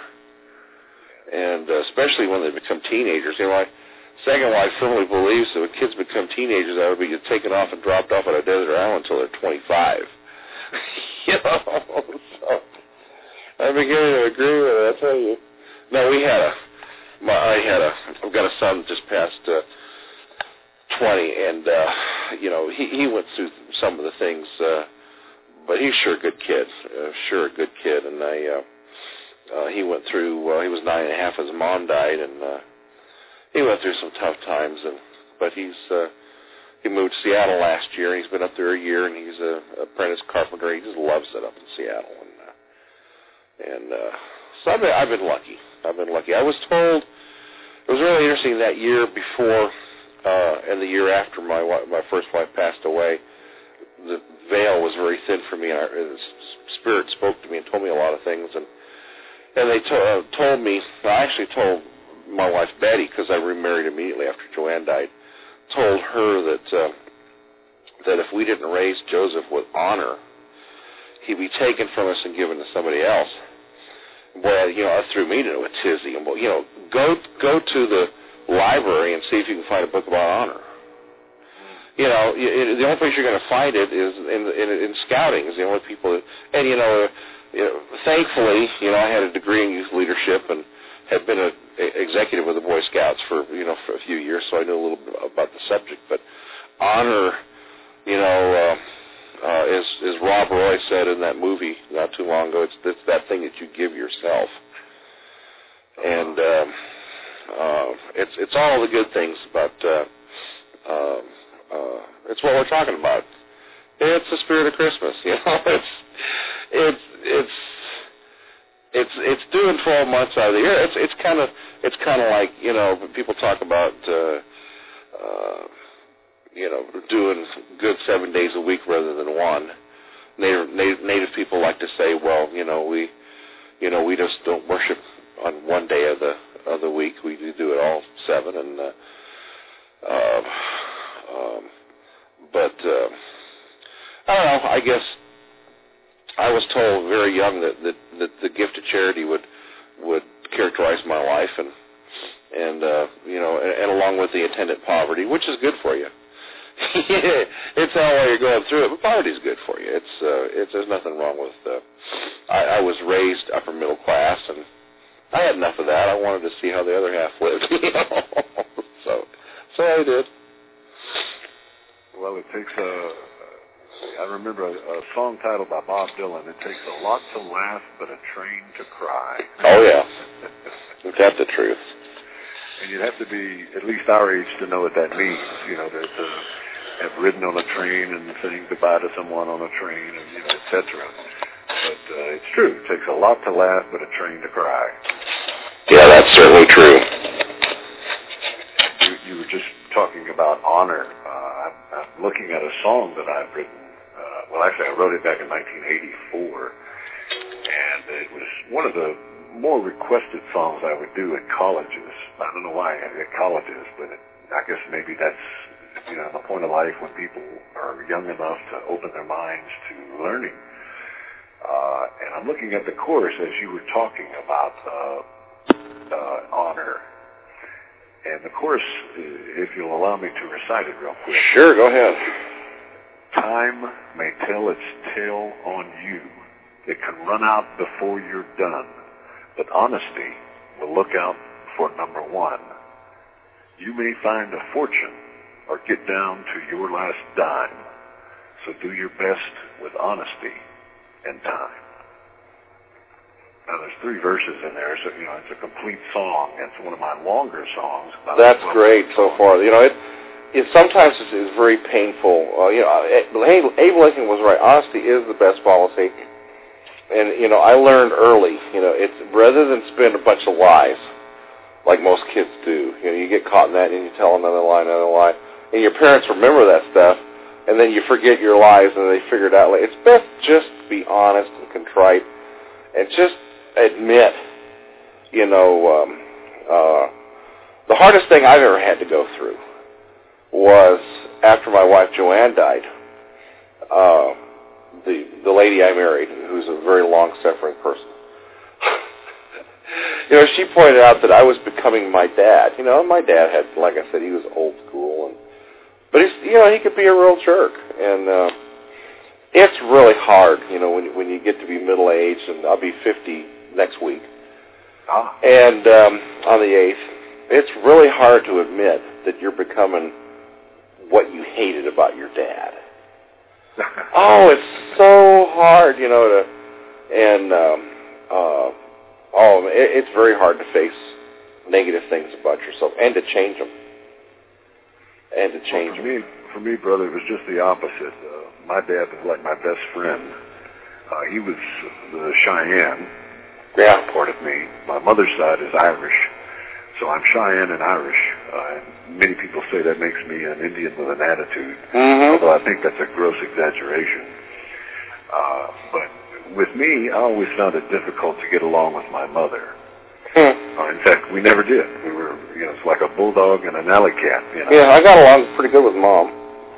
And uh, especially when they become teenagers. You know, my second wife firmly believes that when kids become teenagers, they would be taken off and dropped off on a desert island until they're twenty-five. You know, so I'm beginning to agree with it, I tell you. No, we had a, my, I had a, I've got a son just past uh, twenty, and, uh, you know, he, he went through some of the things, uh, but he's sure a good kid, uh, sure a good kid, and I, uh, uh, he went through, uh, he was nine and a half, his mom died, and uh, he went through some tough times, and but he's, uh, he moved to Seattle last year, and he's been up there a year, and he's a apprentice carpenter. He just loves it up in Seattle, and uh, and uh, so I've been, I've been lucky. I've been lucky. I was told, it was really interesting that year before uh, and the year after my my first wife passed away, the veil was very thin for me, and, I, and the Spirit spoke to me and told me a lot of things, and and they to, uh, told me, I actually told my wife Betty, because I remarried immediately after Joanne died, told her that uh, that if we didn't raise Joseph with honor, he'd be taken from us and given to somebody else. Well, you know, that threw me to a tizzy. And, well, you know, go go to the library and see if you can find a book about honor. You know, it, the only place you're going to find it is in, in, in scouting. Is the only people that, and you know, you know, thankfully, you know, I had a degree in youth leadership and had been an executive with the Boy Scouts for, you know, for a few years, so I knew a little bit about the subject. But honor, you know, uh, uh, as, as Rob Roy said in that movie not too long ago, it's, it's that thing that you give yourself. And um, uh, it's it's all the good things about, uh, uh, uh, it's what we're talking about. It's the spirit of Christmas, you know. It's, it's, it's, It's it's doing twelve months out of the year. It's it's kind of it's kind of like, you know, people talk about uh, uh, you know, doing good seven days a week rather than one. Native, native native people like to say, well, you know, we you know we just don't worship on one day of the of the week. We do it all seven. And uh, uh, um, but uh, I don't know. I guess. I was told very young that, that, that the gift of charity would would characterize my life, and and uh, you know, and, and along with the attendant poverty, which is good for you. It's all while you're going through it, but poverty is good for you. It's uh, it's there's nothing wrong with. Uh, I, I was raised upper middle class, and I had enough of that. I wanted to see how the other half lived. You know? so so I did. Well, it takes a. I remember a, a song titled by Bob Dylan, "It takes a lot to laugh, but a train to cry." Oh, yeah. Is that the truth? And you'd have to be at least our age to know what that means, you know, to, to have ridden on a train and saying goodbye to someone on a train, and, you know, et cetera. But uh, it's true. It takes a lot to laugh, but a train to cry. Yeah, that's certainly true. You, you were just talking about honor. Uh, I'm, I'm looking at a song that I've written. Uh, well, actually, I wrote it back in nineteen eighty-four, and it was one of the more requested songs I would do at colleges. I don't know why at colleges, but it, I guess maybe that's, you know, the point of life when people are young enough to open their minds to learning. Uh, and I'm looking at the chorus as you were talking about uh, uh, honor. And the chorus, if you'll allow me to recite it real quick. Sure, go ahead. Time may tell its tale on you. It can run out before you're done. But honesty will look out for number one. You may find a fortune or get down to your last dime. So do your best with honesty and time. Now, there's three verses in there, so, you know, it's a complete song. It's one of my longer songs. That's great so far. You know, it, it sometimes is, is very painful. Uh, you know, Abe Lincoln was right. Honesty is the best policy. And, you know, I learned early, you know, it's rather than spin a bunch of lies, like most kids do. You know, you get caught in that and you tell another lie, another lie. And your parents remember that stuff, and then you forget your lies and they figure it out later. It's best just to be honest and contrite and just admit, you know, um, uh, the hardest thing I've ever had to go through was after my wife Joanne died. Uh, the the lady I married, who's a very long-suffering person, you know, she pointed out that I was becoming my dad. You know, my dad had, like I said, he was old school, and but he's, you know, he could be a real jerk, and uh, it's really hard, you know, when when you get to be middle-aged, and I'll be fifty next week. Ah. And um, on the eighth, it's really hard to admit that you're becoming what you hated about your dad. Oh, it's so hard, you know, to, and, um, uh, oh, it, it's very hard to face negative things about yourself and to change them. And to change well, for them. Me, for me, brother, it was just the opposite. Uh, my dad was like my best friend. Uh, he was the Cheyenne. Yeah. Part of me. My mother's side is Irish, so I'm Cheyenne and Irish. Uh, and many people say that makes me an Indian with an attitude, mm-hmm. although I think that's a gross exaggeration. Uh, but with me, I always found it difficult to get along with my mother. Hmm. Uh, in fact, we never did. We were, you know, it's like a bulldog and an alley cat. You know? Yeah, I got along pretty good with Mom.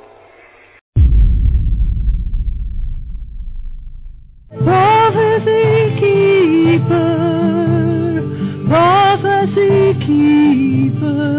Prophecy keeper, prophecy keeper.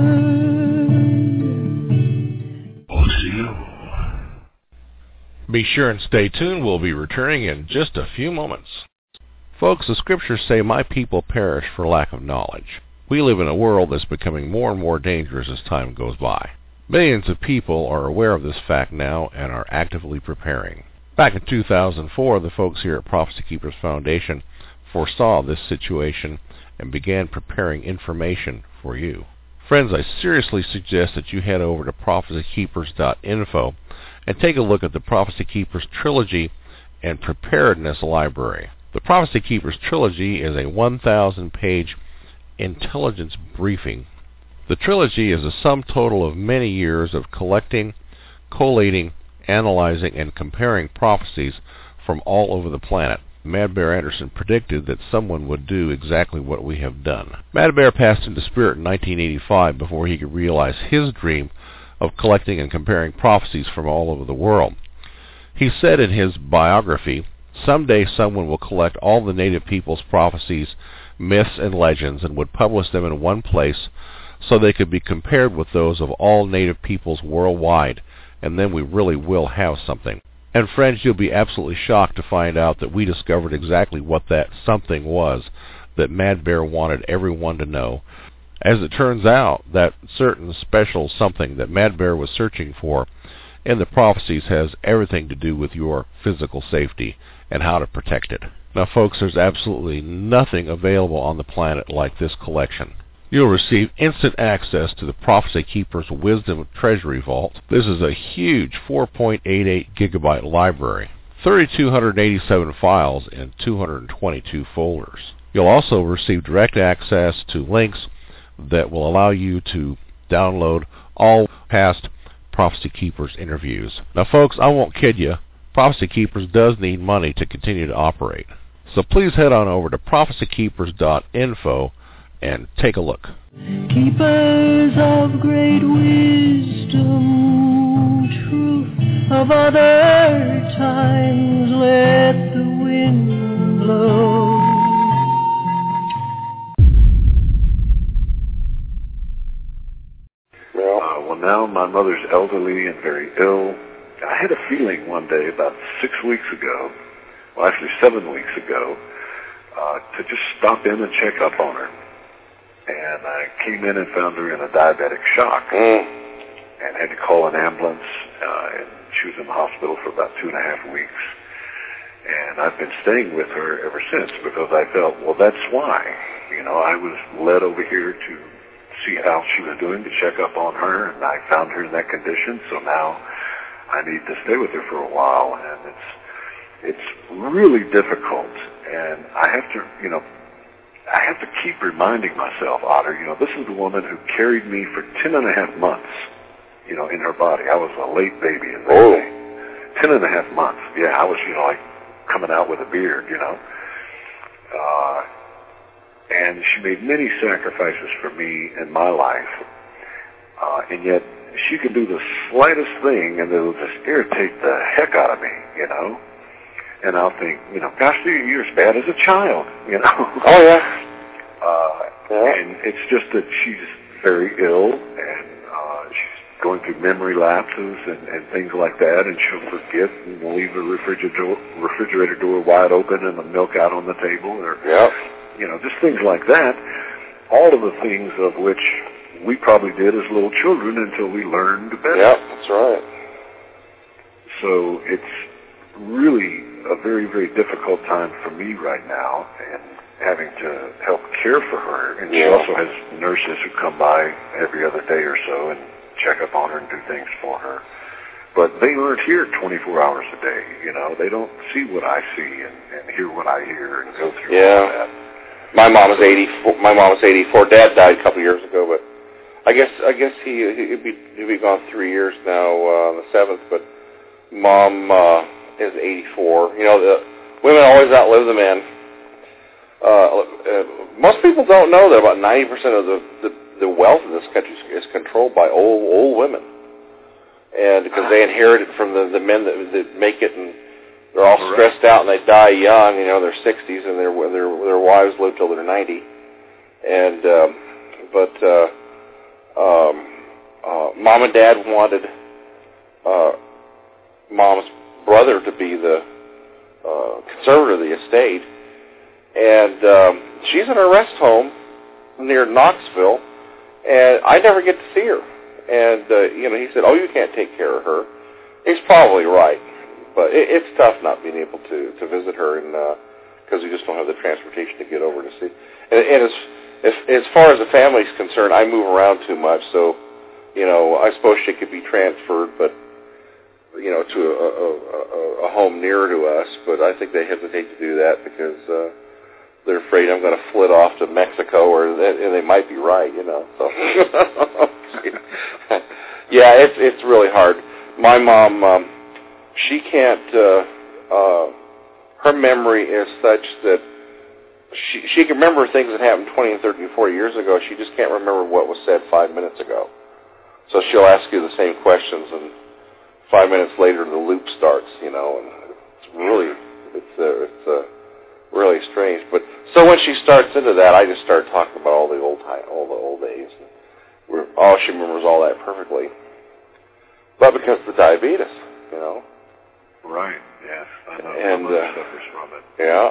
Be sure and stay tuned. We'll be returning in just a few moments. Folks, the scriptures say, "My people perish for lack of knowledge." We live in a world that's becoming more and more dangerous as time goes by. Millions of people are aware of this fact now and are actively preparing. Back in two thousand four, the folks here at Prophecy Keepers Foundation foresaw this situation and began preparing information for you. Friends, I seriously suggest that you head over to prophecy keepers dot info and take a look at the Prophecy Keepers Trilogy and Preparedness Library. The Prophecy Keepers Trilogy is a one thousand page intelligence briefing. The trilogy is a sum total of many years of collecting, collating, analyzing, and comparing prophecies from all over the planet. Mad Bear Anderson predicted that someone would do exactly what we have done. Mad Bear passed into spirit in nineteen eighty-five before he could realize his dream of collecting and comparing prophecies from all over the world. He said in his biography, "Someday someone will collect all the native people's prophecies, myths, and legends and would publish them in one place so they could be compared with those of all native peoples worldwide, and then we really will have something." And friends, you'll be absolutely shocked to find out that we discovered exactly what that something was that Mad Bear wanted everyone to know. As it turns out, that certain special something that Mad Bear was searching for in the prophecies has everything to do with your physical safety and how to protect it. Now folks, there's absolutely nothing available on the planet like this collection. You'll receive instant access to the Prophecy Keepers Wisdom Treasury Vault. This is a huge four point eight eight gigabyte library, three thousand two hundred eighty-seven files in two hundred twenty-two folders. You'll also receive direct access to links that will allow you to download all past Prophecy Keepers interviews. Now folks, I won't kid you, Prophecy Keepers does need money to continue to operate. So please head on over to prophecy keepers dot info and take a look. Keepers of great wisdom, truth of other times, let the wind blow. Uh, well, now my mother's elderly and very ill. I had a feeling one day about six weeks ago, well, actually seven weeks ago, uh, to just stop in and check up on her. And I came in and found her in a diabetic shock Mm. and had to call an ambulance, uh, and she was in the hospital for about two and a half weeks. And I've been staying with her ever since because I felt, well, that's why. You know, I was led over here to see how she was doing, to check up on her, and I found her in that condition, so now I need to stay with her for a while, and it's it's really difficult, and I have to, you know, I have to keep reminding myself, Otter, you know, this is the woman who carried me for ten and a half months, you know, in her body. I was a late baby in that Oh. day. Ten and a half months. Yeah, I was, you know, like coming out with a beard, you know. Uh, and she made many sacrifices for me in my life. Uh, and yet she could do the slightest thing and it'll just irritate the heck out of me, you know. And I'll think, you know, gosh, you're as bad as a child, you know. Oh, yeah. Uh, yeah. And it's just that she's very ill, and uh, she's going through memory lapses and, and things like that, and she'll forget and leave the refrigerator, refrigerator door wide open and the milk out on the table, or, yep. you know, just things like that. All of the things of which we probably did as little children until we learned better. Yep, that's right. So it's really a very, very difficult time for me right now, and having to help care for her. And she yeah. also has nurses who come by every other day or so and check up on her and do things for her. But they aren't here twenty-four hours a day, you know. They don't see what I see and, and hear what I hear and go through yeah. all that. My mom is eighty-four. My mom is eighty-four. Dad died a couple years ago, but I guess I guess he he'd be he'd be gone three years now, uh, the seventh. But Mom uh, is eighty-four. You know, the women always outlive the men. Uh, uh, most people don't know that about ninety percent of the, the the wealth in this country is controlled by old old women, and because they inherit it from the the men that, that make it, and they're all stressed out and they die young. You know, they're sixties, and their their their wives live till they're ninety. And um, but uh, um, uh, Mom and Dad wanted uh, Mom's brother to be the uh, conservator of the estate, and um, she's in a rest home near Knoxville. And I never get to see her. And, uh, you know, he said, oh, you can't take care of her. He's probably right. But it, it's tough not being able to, to visit her because uh, we just don't have the transportation to get over to see. And, and as, as, as far as the family's concerned, I move around too much. So, you know, I suppose she could be transferred, but, you know, to a, a, a, a home nearer to us. But I think they hesitate to do that because... Uh, they're afraid I'm going to flit off to Mexico, or they, and they might be right, you know. So, yeah, it's it's really hard. My mom, um, she can't. Uh, uh, her memory is such that she she can remember things that happened twenty and thirty and forty years ago. She just can't remember what was said five minutes ago. So she'll ask you the same questions, and five minutes later the loop starts, you know. And it's really it's uh, it's. Uh, really strange. But so when she starts into that, I just start talking about all the old time, all the old days. We're, oh, she remembers all that perfectly. But because of the diabetes, you know. Right. Yes. I know. And My mother uh, suffers from it. Yeah.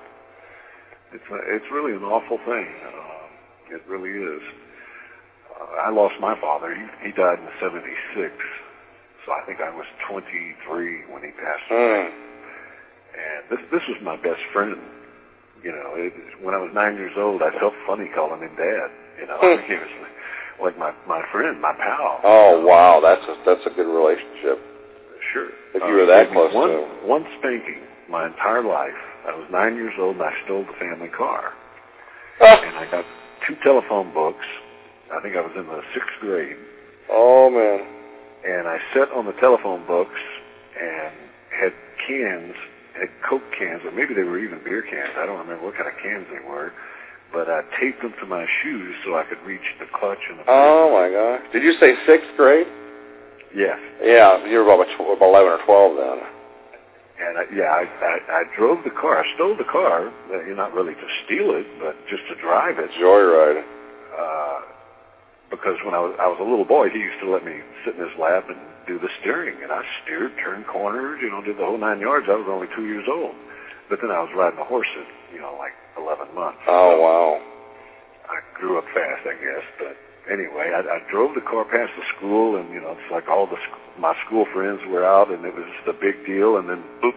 It's a, it's really an awful thing. Uh, it really is. Uh, I lost my father. He, he died in seventy-six, so I think I was twenty-three when he passed away. Mm. And this this was my best friend. You know, it, when I was nine years old, I felt funny calling him Dad. You know, I think he was like my my friend, my pal. Oh wow, that's a that's a good relationship. Sure. If you were that uh, close one, to him. One spanking my entire life. I was nine years old and I stole the family car. Ah. And I got two telephone books. I think I was in the sixth grade. Oh man. And I sat on the telephone books and had cans. Had Coke cans, or maybe they were even beer cans. I don't remember what kind of cans they were. But I taped them to my shoes so I could reach the clutch and the brake. Oh, my gosh. Did you say sixth grade? Yes. Yeah, you were about, twelve, about eleven or twelve then. And, I, yeah, I, I, I drove the car. I stole the car. Uh, you're not really to steal it, but just to drive it. Joyride. Uh, because when I was, I was a little boy, he used to let me sit in his lap and do the steering, and I steered, turned corners, you know, did the whole nine yards. I was only two years old. But then I was riding a horse at, you know, like eleven months. Oh, so wow. I grew up fast, I guess. But anyway, I, I drove the car past the school, and, you know, it's like all the my school friends were out, and it was just a big deal. And then, oops,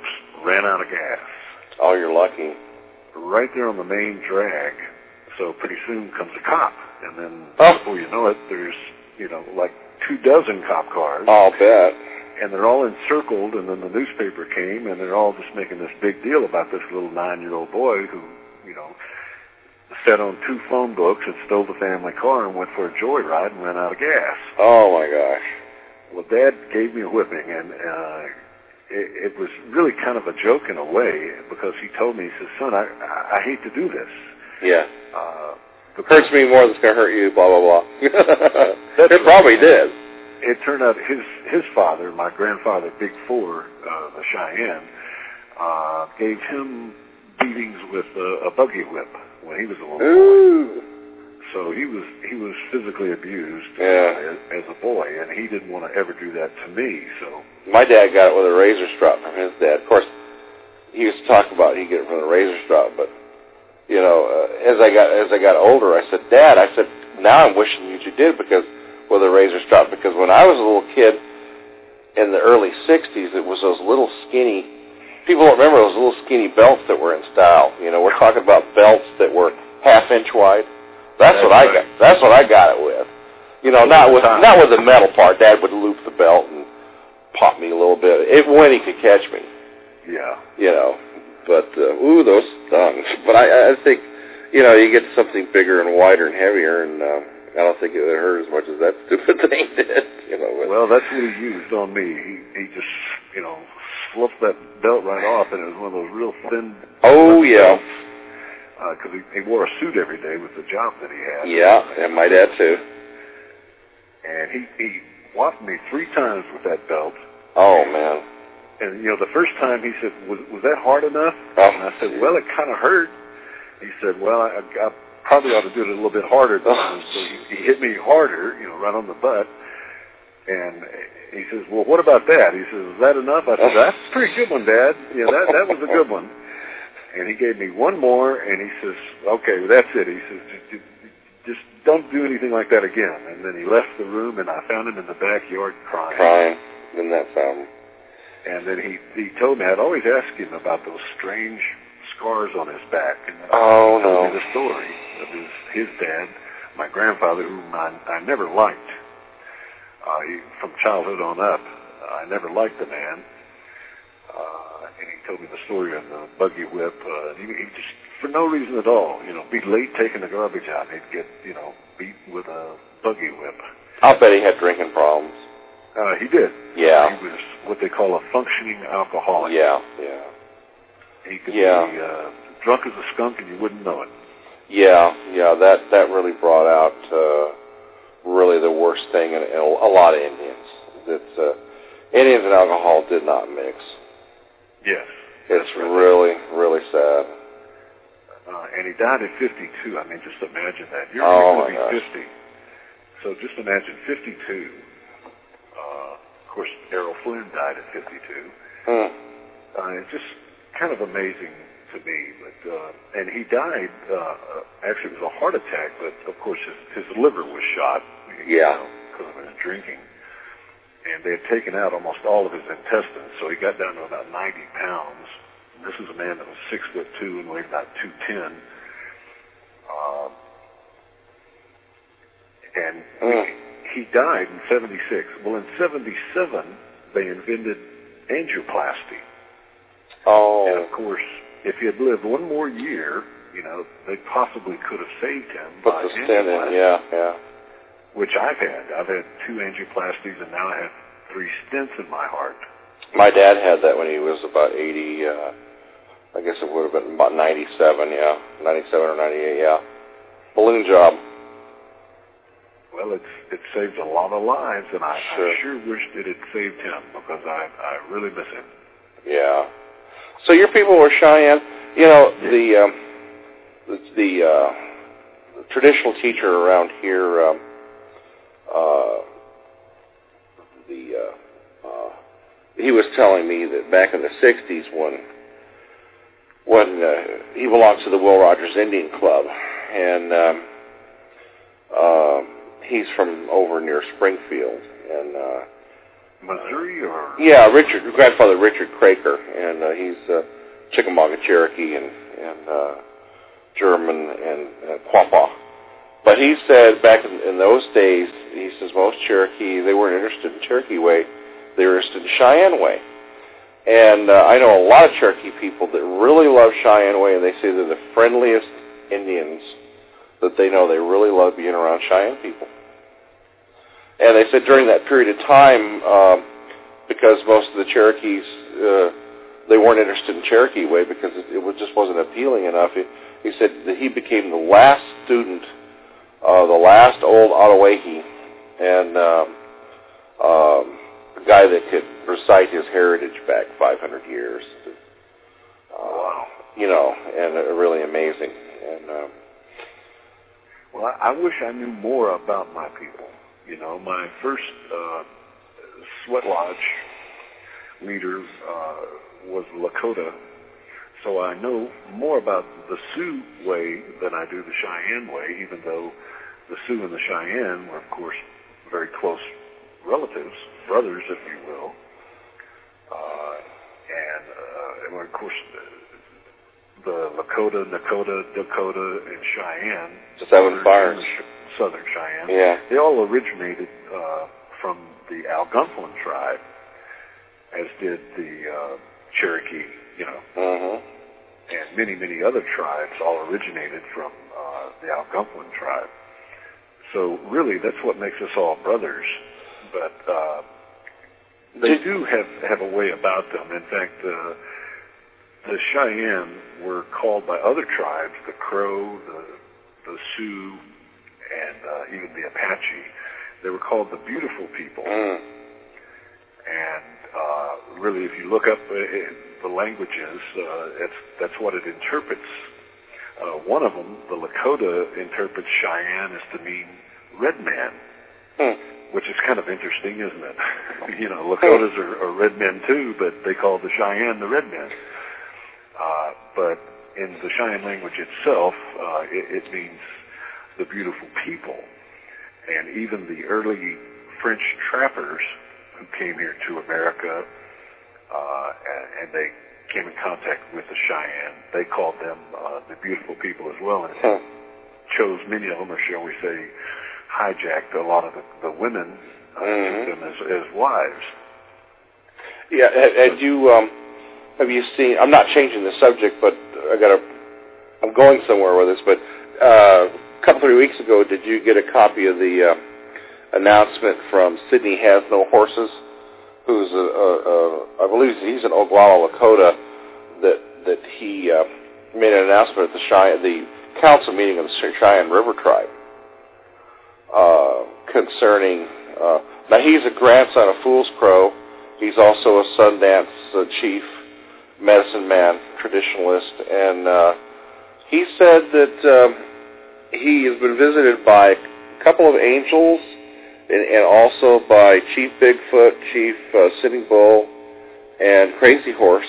ran out of gas. Oh, you're lucky. Right there on the main drag. So pretty soon comes a cop, and then oh. before you know it, there's, you know, like two dozen cop cars. I'll bet. And they're all encircled, and then the newspaper came, and they're all just making this big deal about this little nine-year-old boy who, you know, sat on two phone books and stole the family car and went for a joyride and ran out of gas. Oh, my gosh. Well, Dad gave me a whipping, and uh, it, it was really kind of a joke in a way, because he told me, he says, son, I, I, I hate to do this. Yeah. Uh, hurts me more than it's going to hurt you, blah, blah, blah. It probably did. It turned out his his father, my grandfather, Big Four, uh, the Cheyenne, uh, gave him beatings with a, a buggy whip when he was a little Ooh. boy. So he was he was physically abused yeah. uh, as, as a boy, and he didn't want to ever do that to me. So my dad got it with a razor strap from his dad. Of course, he used to talk about he'd get it from the razor strap, but you know, uh, as I got as I got older, I said, Dad, I said, now I'm wishing that you did because. With a razor strap, because when I was a little kid in the early sixties, it was those little skinny, people don't remember those little skinny belts that were in style. You know, we're talking about belts that were half inch wide. That's, that's what right. I got. That's what I got it with. You know, not with not with the metal part. Dad would loop the belt and pop me a little bit, it, when he could catch me. Yeah. You know, but uh, ooh, those stung. But I, I think, you know, you get something bigger and wider and heavier, and uh, I don't think it would hurt as much as that stupid thing did. You know. Well, that's what he used on me. He he just, you know, fluffed that belt right off, and it was one of those real thin. Oh yeah. Because uh, he, he wore a suit every day with the job that he had. Yeah, and my dad too. And he he whopped me three times with that belt. Oh man. And you know, the first time he said, "Was was that hard enough?" Oh, and I said, "Well, it kind of hurt." He said, "Well, I, I probably ought to do it a little bit harder." So he, he hit me harder, you know, right on the butt. And he says, "Well, what about that?" He says, "Is that enough?" I said, "That's a pretty good one, Dad. Yeah, that that was a good one." And he gave me one more, and he says, "Okay, well, that's it." He says, just, "Just don't do anything like that again." And then he left the room, and I found him in the backyard crying. Crying in that fountain. And then he he told me I'd always ask him about those strange scars on his back. And oh, he told no. me the story of his, his dad, my grandfather, whom I, I never liked. Uh, he, from childhood on up, I never liked the man. Uh, and he told me the story of the buggy whip. Uh, he, he just, for no reason at all, you know, be late taking the garbage out. He'd get, you know, beat with a buggy whip. I'll bet he had drinking problems. Uh, he did. Yeah. He was what they call a functioning alcoholic. Yeah, yeah. He could yeah. be uh, drunk as a skunk and you wouldn't know it. Yeah, yeah, that, that really brought out uh, really the worst thing in, in a lot of Indians. That uh, Indians and alcohol did not mix. Yes. It's right. really, really sad. Uh, and he died at fifty-two. I mean, just imagine that. You're oh, going to be gosh. fifty. So just imagine fifty-two. Uh, of course, Errol Flynn died at fifty-two. Hmm. Uh, it's just kind of amazing to me. But uh, and he died. Uh, actually, it was a heart attack, but of course his, his liver was shot. Yeah. Because of his drinking, and they had taken out almost all of his intestines, so he got down to about ninety pounds. And this is a man that was six foot two and weighed about two ten. Uh, and mm. he died in seventy-six. Well, in seventy-seven, they invented angioplasty. Oh. And of course, if he had lived one more year, you know, they possibly could have saved him. Put by the stent in, yeah, yeah. Which I've had. I've had two angioplasties, and now I have three stents in my heart. My dad had that when he was about eighty. Uh, I guess it would have been about ninety-seven, yeah, ninety-seven or ninety-eight, yeah. Balloon job. Well, it's it saved a lot of lives, and I sure, I sure wish that it saved him because I I really miss him. Yeah. So your people were Cheyenne. You know the um, the, the, uh, the traditional teacher around here. Um, uh, the uh, uh, he was telling me that back in the sixties when when uh, he belonged to the Will Rogers Indian Club, and um, uh, he's from over near Springfield, and uh, Missouri or? Yeah, Richard, grandfather Richard Craker, and uh, he's uh, Chickamauga Cherokee and, and uh, German and uh, Quapaw. But he said back in, in those days, he says most Cherokee, they weren't interested in Cherokee Way, they were interested in Cheyenne Way. And uh, I know a lot of Cherokee people that really love Cheyenne Way, and they say they're the friendliest Indians that they know. They really love being around Cheyenne people. And they said during that period of time, um, because most of the Cherokees, uh, they weren't interested in Cherokee Way because it, it just wasn't appealing enough. He, he said that he became the last student, uh, the last old Ottawahee, and um, um, a guy that could recite his heritage back five hundred years. Uh, wow. You know, and uh, really amazing. And um, well, I, I wish I knew more about my people. You know, my first uh, sweat lodge leader uh, was Lakota, so I know more about the Sioux way than I do the Cheyenne way, even though the Sioux and the Cheyenne were, of course, very close relatives, brothers, if you will. Uh, and, uh, and, of course, the, the Lakota, Nakota, Dakota, and Cheyenne. Seven Fires. Southern Cheyenne. Yeah. They all originated uh, from the Algonquin tribe, as did the uh, Cherokee, you know. Mm-hmm. And many, many other tribes all originated from uh, the Algonquin tribe. So really, that's what makes us all brothers. But uh, they do have, have a way about them. In fact, uh, the Cheyenne were called by other tribes, the Crow, the, the Sioux, and uh, even the Apache. They were called the beautiful people. Mm. And uh, really, if you look up uh, the languages, uh, that's, that's what it interprets. Uh, one of them, the Lakota, interprets Cheyenne as to mean red man, mm. which is kind of interesting, isn't it? You know, Lakotas are, are red men too, but they call the Cheyenne the red men. Uh, but in the Cheyenne language itself, uh, it, it means the beautiful people. And even the early French trappers who came here to America, uh, and, and they came in contact with the Cheyenne, they called them uh, the beautiful people as well, and huh. chose many of them, or shall we say, hijacked a lot of the, the women, uh, mm-hmm. took them as, as wives. Yeah, had, had you, um, have you seen, I'm not changing the subject, but I got to, I'm going somewhere with this, but uh, a couple, three weeks ago, did you get a copy of the uh, announcement from Sidney Has No Horses, who's, a, a, a, I believe he's an Oglala Lakota, that that he uh, made an announcement at the Cheyenne, the council meeting of the Cheyenne River Tribe uh, concerning, uh, now he's a grandson of Fool's Crow, he's also a Sundance uh, chief, medicine man, traditionalist, and uh, he said that um, he has been visited by a couple of angels and, and also by Chief Bigfoot, Chief uh, Sitting Bull, and Crazy Horse.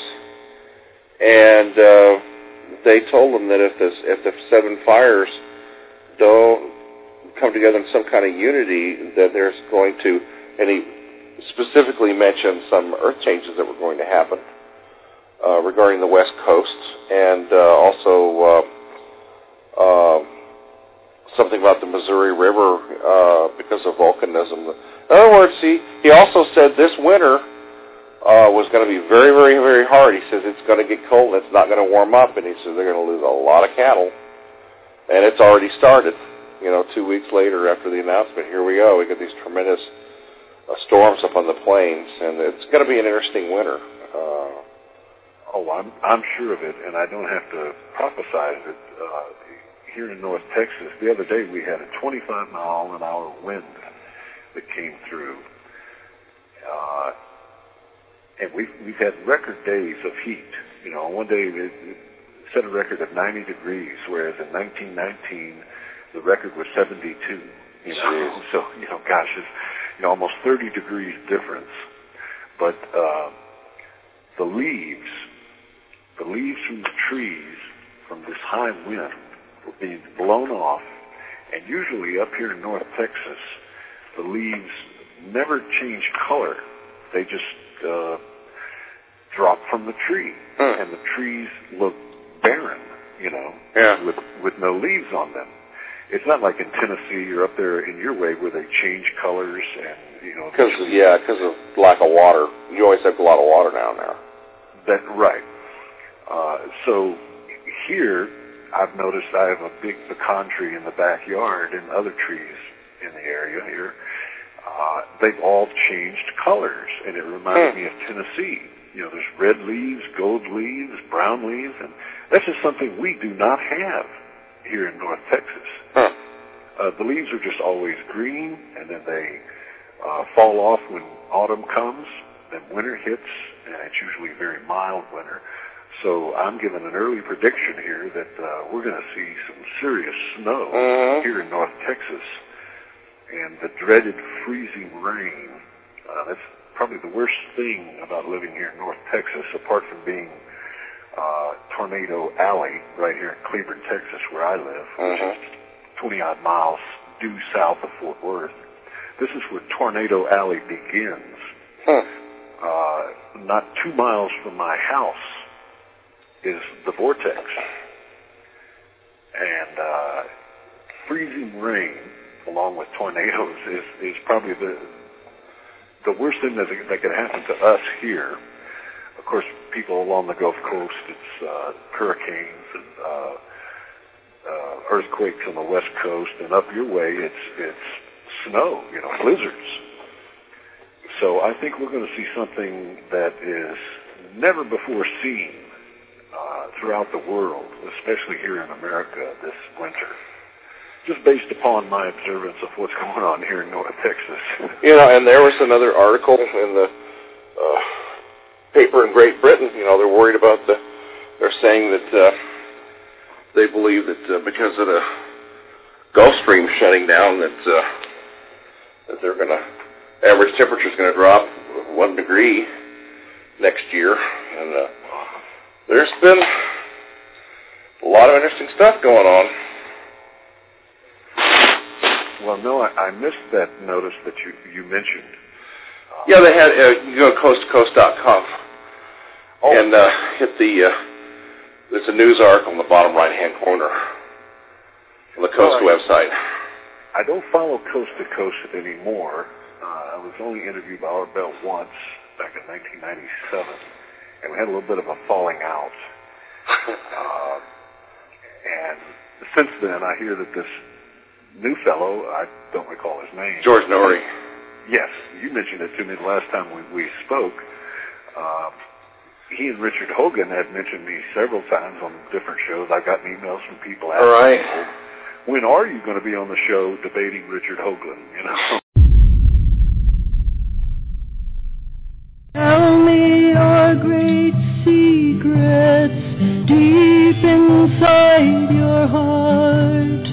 And uh, they told him that if, this, if the Seven Fires don't come together in some kind of unity, that there's going to, and he specifically mentioned some earth changes that were going to happen uh, regarding the West Coast, and uh, also uh, uh, something about the Missouri River uh, because of volcanism. In other words, he, he also said this winter uh, was going to be very, very, very hard. He says it's going to get cold and it's not going to warm up, and he says they're going to lose a lot of cattle. And it's already started. You know, two weeks later after the announcement, here we go. We get these tremendous uh, storms up on the plains, and it's going to be an interesting winter. Uh, oh, I'm I'm sure of it, and I don't have to prophesize it. Uh, here in North Texas, the other day we had a twenty-five mile an hour wind that came through, uh, and we've we've had record days of heat. You know, one day it, it set a record of ninety degrees, whereas in nineteen nineteen the record was seventy-two. You know, so you know, gosh, it's you know almost thirty degrees difference. But uh, the leaves, the leaves from the trees from this high wind were being blown off, and usually up here in North Texas, the leaves never change color They just uh, drop from the tree, hmm. and the trees look barren, you know, yeah. with with no leaves on them. It's not like in Tennessee or up there in your way where they change colors and, you know. Because, yeah, because of lack of water. You always have a lot of water down there. That, right. Uh, so here, I've noticed I have a big pecan tree in the backyard and other trees in the area here. Uh, they've all changed colors, and it reminds hmm. me of Tennessee. You know, there's red leaves, gold leaves, brown leaves, and that's just something we do not have here in North Texas. Huh. Uh, the leaves are just always green, and then they uh, fall off when autumn comes, then winter hits, and it's usually a very mild winter. So I'm giving an early prediction here that uh, we're going to see some serious snow mm-hmm. here in North Texas, and the dreaded freezing rain. Uh, that's probably the worst thing about living here in North Texas, apart from being Uh, Tornado Alley right here in Cleburne, Texas, where I live, which mm-hmm. is twenty-odd miles due south of Fort Worth. This is where Tornado Alley begins. Huh. Uh, not two miles from my house is the vortex. And uh, freezing rain, along with tornadoes, is, is probably the the worst thing that, that could happen to us here. Of course, people along the Gulf Coast, it's uh, hurricanes and uh, uh, earthquakes on the West Coast, and up your way, it's it's snow, you know, blizzards. So I think we're going to see something that is never before seen uh, throughout the world, especially here in America this winter, just based upon my observance of what's going on here in North Texas. You know, and there was another article in the Uh, paper in Great Britain. You know, they're worried about the, they're saying that uh, they believe that uh, because of the Gulf Stream shutting down that uh, that they're going to, average temperature is going to drop one degree next year. And uh, there's been a lot of interesting stuff going on. Well, no, I, I missed that notice that you, you mentioned. Yeah, they had, uh, you go to coast to coast dot com oh. and uh, hit the, uh, there's a news article in the bottom right-hand corner on the Coast well, website. I don't follow Coast to Coast anymore. Uh, I was only interviewed by Art Bell once back in nineteen ninety-seven, and we had a little bit of a falling out. uh, and since then, I hear that this new fellow, I don't recall his name. George Norrie. Yes, you mentioned it to me the last time we, we spoke. Uh, he and Richard Hogan had mentioned me several times on different shows. I've gotten emails from people asking, All right. when are you going to be on the show debating Richard Hogan, you know? Tell me your great secrets deep inside your heart.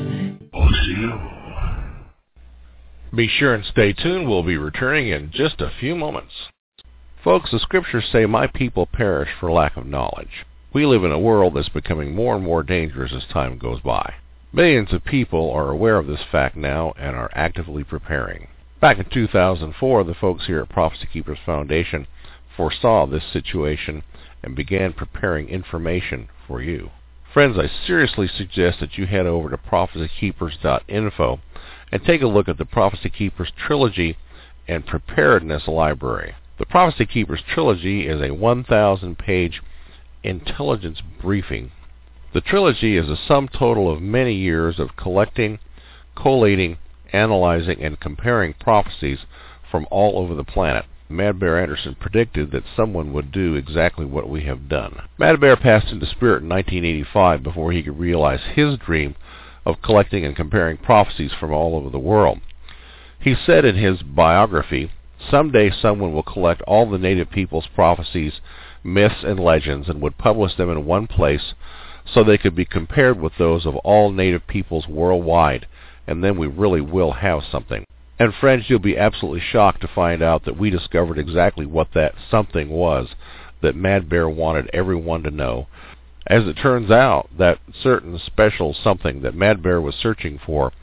Be sure and stay tuned. We'll be returning in just a few moments. Folks, the scriptures say, "My people perish for lack of knowledge." We live in a world that's becoming more and more dangerous as time goes by. Millions of people are aware of this fact now and are actively preparing. Back in two thousand four, the folks here at Prophecy Keepers Foundation foresaw this situation and began preparing information for you. Friends, I seriously suggest that you head over to prophecy keepers dot info and take a look at the Prophecy Keepers Trilogy and Preparedness Library. The Prophecy Keepers Trilogy is a one thousand page intelligence briefing. The trilogy is a sum total of many years of collecting, collating, analyzing, and comparing prophecies from all over the planet. Mad Bear Anderson predicted that someone would do exactly what we have done. Mad Bear passed into spirit in nineteen eighty-five before he could realize his dream of collecting and comparing prophecies from all over the world. He said in his biography, "Someday someone will collect all the native people's prophecies, myths, and legends and would publish them in one place so they could be compared with those of all native peoples worldwide, and then we really will have something." And friends, you'll be absolutely shocked to find out that we discovered exactly what that something was that Mad Bear wanted everyone to know. As it turns out, that certain special something that Mad Bear was searching for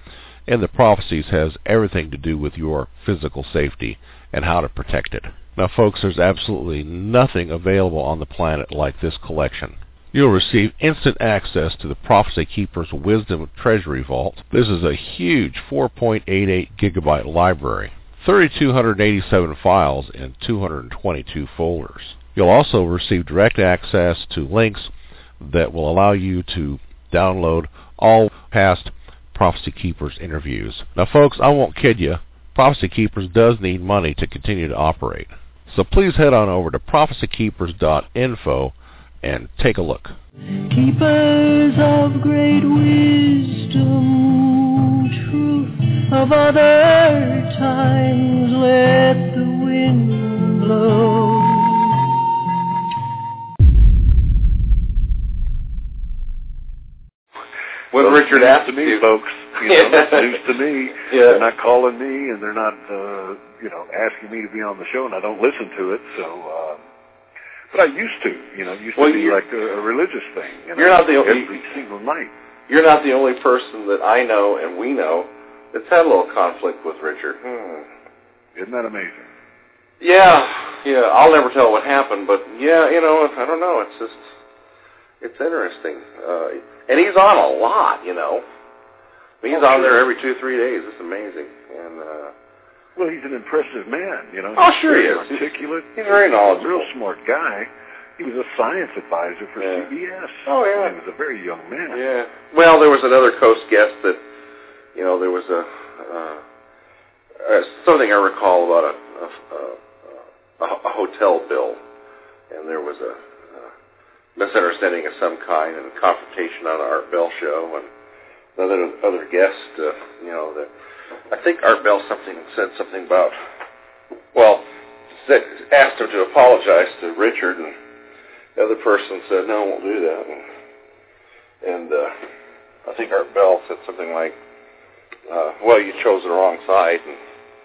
and the prophecies has everything to do with your physical safety and how to protect it. Now, folks, there's absolutely nothing available on the planet like this collection. You'll receive instant access to the Prophecy Keeper's Wisdom Treasury Vault. This is a huge four point eight eight gigabyte library, three thousand two hundred eighty-seven files in two hundred twenty-two folders. You'll also receive direct access to links that will allow you to download all past Prophecy Keepers interviews. Now, folks, I won't kid you. Prophecy Keepers does need money to continue to operate. So please head on over to prophecy keepers dot info and take a look. Keepers of great wisdom, truth of other times, let the wind blow. When well, Richard asked to me, you, folks, you know, that's news to me. Yeah. They're not calling me, and they're not, uh, you know, asking me to be on the show, and I don't listen to it. So, uh, but I used to, you know, it used well, to be like a, a religious thing. You know, you're not the only every single night. You're not the only person that I know and we know that's had a little conflict with Richard. Hmm. Isn't that amazing? Yeah, yeah. I'll never tell what happened, but yeah, you know, I don't know. It's just, it's interesting. Uh, and he's on a lot, you know. He's oh, on sure. there every two, three days. It's amazing. And uh, well, he's an impressive man, you know. Oh, he's sure he is. Articulate. He's, he's very knowledgeable. He's a real smart guy. He was a science advisor for yeah. C B S. Oh, yeah. He was a very young man. Yeah. Well, there was another Coast guest that, you know, there was a uh, uh, something I recall about a, a, a, a hotel bill, and there was a, a misunderstanding of some kind and confrontation on the Art Bell show, and another other guest, uh, you know, that I think Art Bell something said something about, well, said, asked him to apologize to Richard, and the other person said, no, I won't do that. And, and uh, I think Art Bell said something like, uh, well, you chose the wrong side. And,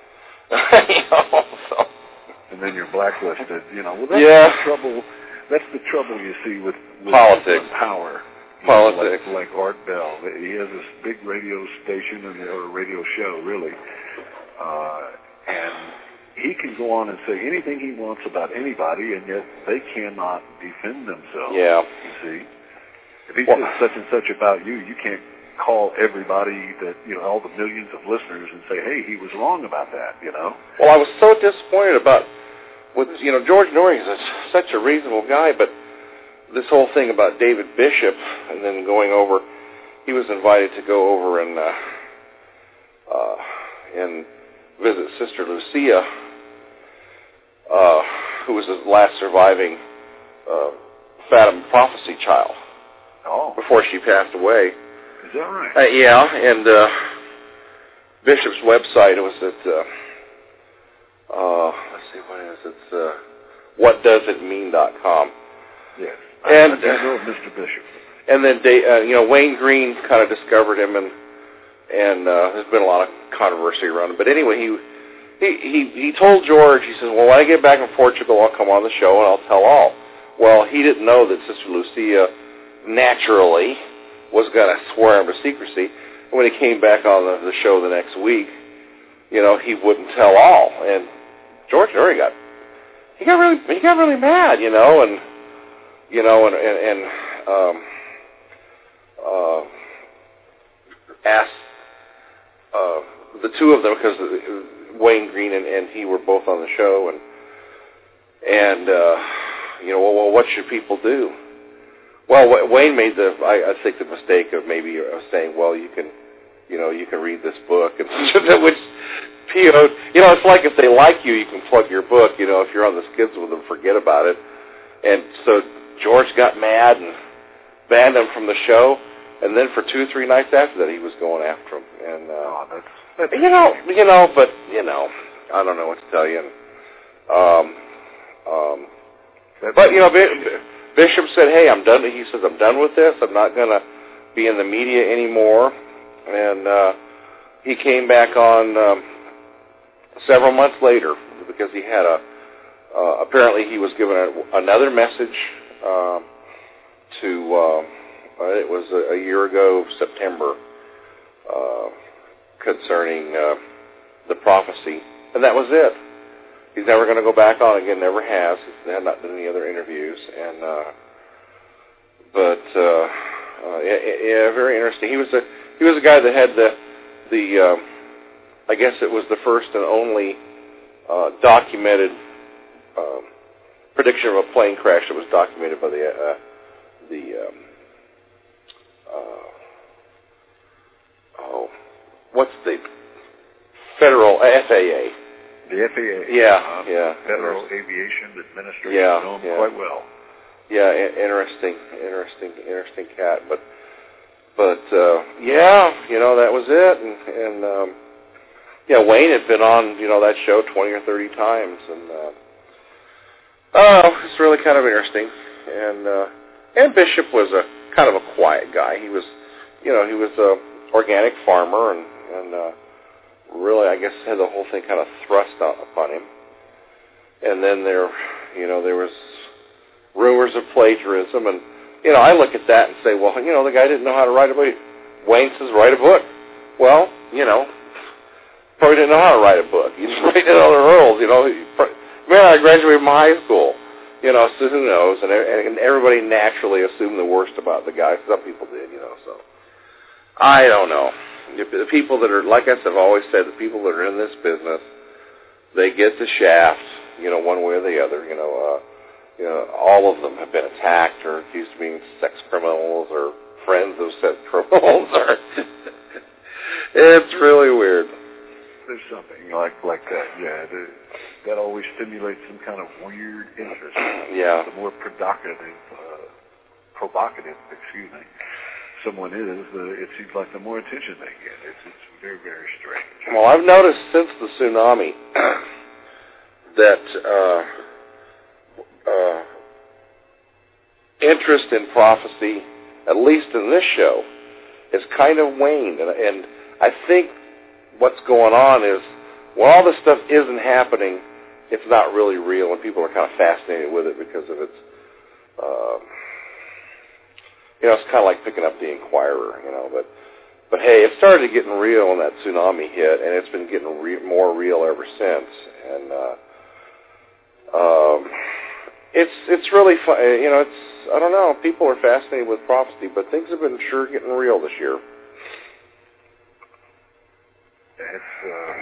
you know, so. And then you're blacklisted. You know, well, that's yeah. the trouble. That's the trouble you see with, with politics, power. Politics. Know, like, like Art Bell. He has this big radio station and or radio show, really. Uh, and he can go on and say anything he wants about anybody, and yet they cannot defend themselves. Yeah. You see? If he well, says such and such about you, you can't call everybody that, you know, all the millions of listeners and say, hey, he was wrong about that, you know? Well, I was so disappointed about, with, you know, George Noory is a, such a reasonable guy, but this whole thing about David Bishop and then going over, he was invited to go over and, uh, uh, and visit Sister Lucia, uh, who was the last surviving uh, Fatima prophecy child. Oh. Before she passed away. Is that right? Uh, yeah, and uh, Bishop's website was at, uh, uh, let's see, what is it? It's uh, what does it mean dot com. Yes. And, I, I know Mister Bishop. And then, they, uh, you know, Wayne Green kind of discovered him, and and uh, there's been a lot of controversy around him. But anyway, he he he he told George, he says, well, when I get back from Portugal, I'll come on the show and I'll tell all. Well, he didn't know that Sister Lucia naturally was going to swear him to secrecy. And when he came back on the, the show the next week, you know, he wouldn't tell all. And George Noory got he got really he got really mad, you know, and you know, and and, and um, uh, asked uh, the two of them, because Wayne Green and, and he were both on the show, and and uh, you know, well, well, what should people do? Well, Wayne made the, I, I think, the mistake of maybe saying, well, you can, you know, you can read this book, and which, you know, you know, it's like if they like you, you can plug your book. You know, if you're on the skids with them, forget about it. And so George got mad and banned him from the show, and then for two or three nights after that, he was going after him. And uh, oh, that's, that's you know, you know, but you know, I don't know what to tell you. And, um, um, but you know. Bishop said, hey, I'm done. He says, I'm done with this. I'm not going to be in the media anymore. And uh, he came back on um, several months later because he had a, uh, apparently he was given a, another message uh, to, uh, it was a, a year ago, September, uh, concerning uh, the prophecy, and that was it. He's never going to go back on again. Never has. He's not done any other interviews, and uh, but uh, uh, yeah, yeah, very interesting. He was a he was a guy that had the the uh, I guess it was the first and only uh, documented uh, prediction of a plane crash that was documented by the uh, the um, uh, oh what's the federal F A A. The F A A. Yeah, uh, yeah. Federal Aviation Administration. Yeah, know him yeah. quite well. Yeah, I- interesting, interesting, interesting cat. But, but uh, yeah, you know, that was it. And, and um, yeah, Wayne had been on, you know, that show twenty or thirty times, and uh, oh, it's really kind of interesting. And uh, and Bishop was a kind of a quiet guy. He was, you know, he was a organic farmer, and and. Uh, really, I guess, had the whole thing kind of thrust out upon him. And then there, you know, there was rumors of plagiarism, and, you know, I look at that and say, well, you know, the guy didn't know how to write a book. Wayne says, write a book. Well, you know, probably didn't know how to write a book. He just wrote it on the rules, you know. Man, I graduated from high school, you know, so who knows? And, and everybody naturally assumed the worst about the guy. Some people did, you know, so. I don't know. The people that are, like I have always said, the people that are in this business, they get the shaft, you know, one way or the other. You know, uh, you know, all of them have been attacked or accused of being sex criminals or friends of sex criminals. Or it's really weird. There's something like like that, yeah. The, that always stimulates some kind of weird interest. Yeah. The more provocative, uh, provocative, excuse me, someone is, uh, it seems like the more attention they get. It's, it's very, very strange. Well, I've noticed since the tsunami that uh, uh, interest in prophecy, at least in this show, has kind of waned. And, and I think what's going on is, when all this stuff isn't happening, it's not really real, and people are kind of fascinated with it because of its... Uh, You know, it's kind of like picking up the Inquirer, you know, but, but hey, it started getting real when that tsunami hit, and it's been getting re- more real ever since, and, uh, um, it's, it's really fun, you know, it's, I don't know, people are fascinated with prophecy, but things have been sure getting real this year. It's, uh,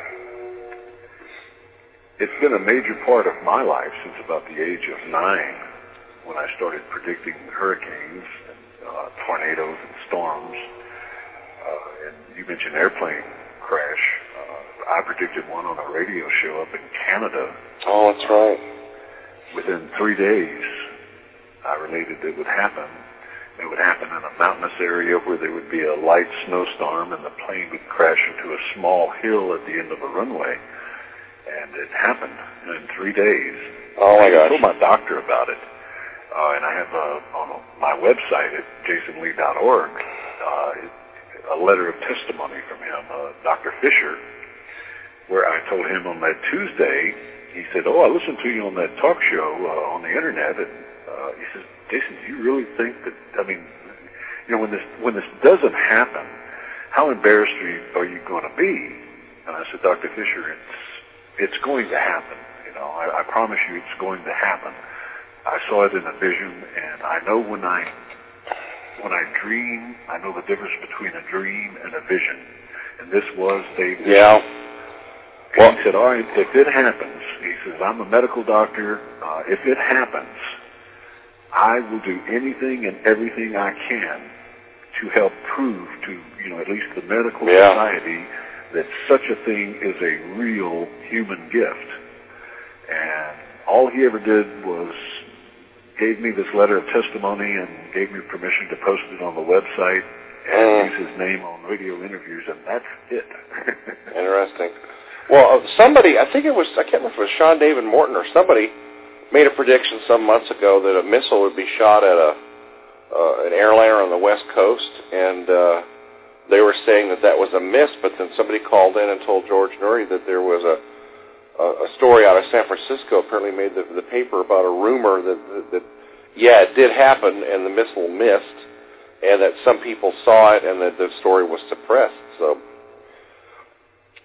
it's been a major part of my life since about the age of nine, when I started predicting hurricanes, Uh, tornadoes and storms, uh, and you mentioned airplane crash. Uh, I predicted one on a radio show up in Canada. Oh, that's right. Within three days, I related it would happen. It would happen in a mountainous area where there would be a light snowstorm, and the plane would crash into a small hill at the end of a runway. And it happened in three days. Oh my gosh! I told my doctor about it. Uh, and I have uh, on my website at jason lee dot org uh, a letter of testimony from him, uh, Doctor Fisher, where I told him on that Tuesday, he said, oh, I listened to you on that talk show uh, on the internet, and uh, he says, Jason, do you really think that, I mean, you know, when this when this doesn't happen, how embarrassed are you, are you going to be? And I said, Doctor Fisher, it's, it's going to happen. You know, I, I promise you it's going to happen. I saw it in a vision, and I know when I when I dream, I know the difference between a dream and a vision. And this was David. Yeah. And well, he said, all right, if it happens, he says, I'm a medical doctor. Uh, if it happens, I will do anything and everything I can to help prove to, you know, at least the medical yeah. society that such a thing is a real human gift. And all he ever did was gave me this letter of testimony and gave me permission to post it on the website and mm. use his name on radio interviews, and that's it. Interesting. Well, uh, somebody, I think it was, I can't remember if it was Sean David Morton or somebody made a prediction some months ago that a missile would be shot at a uh, an airliner on the West Coast, and uh, they were saying that that was a miss, but then somebody called in and told George Noory that there was a a story out of San Francisco apparently made the, the paper about a rumor that, that, that, yeah, it did happen and the missile missed, and that some people saw it and that the story was suppressed. So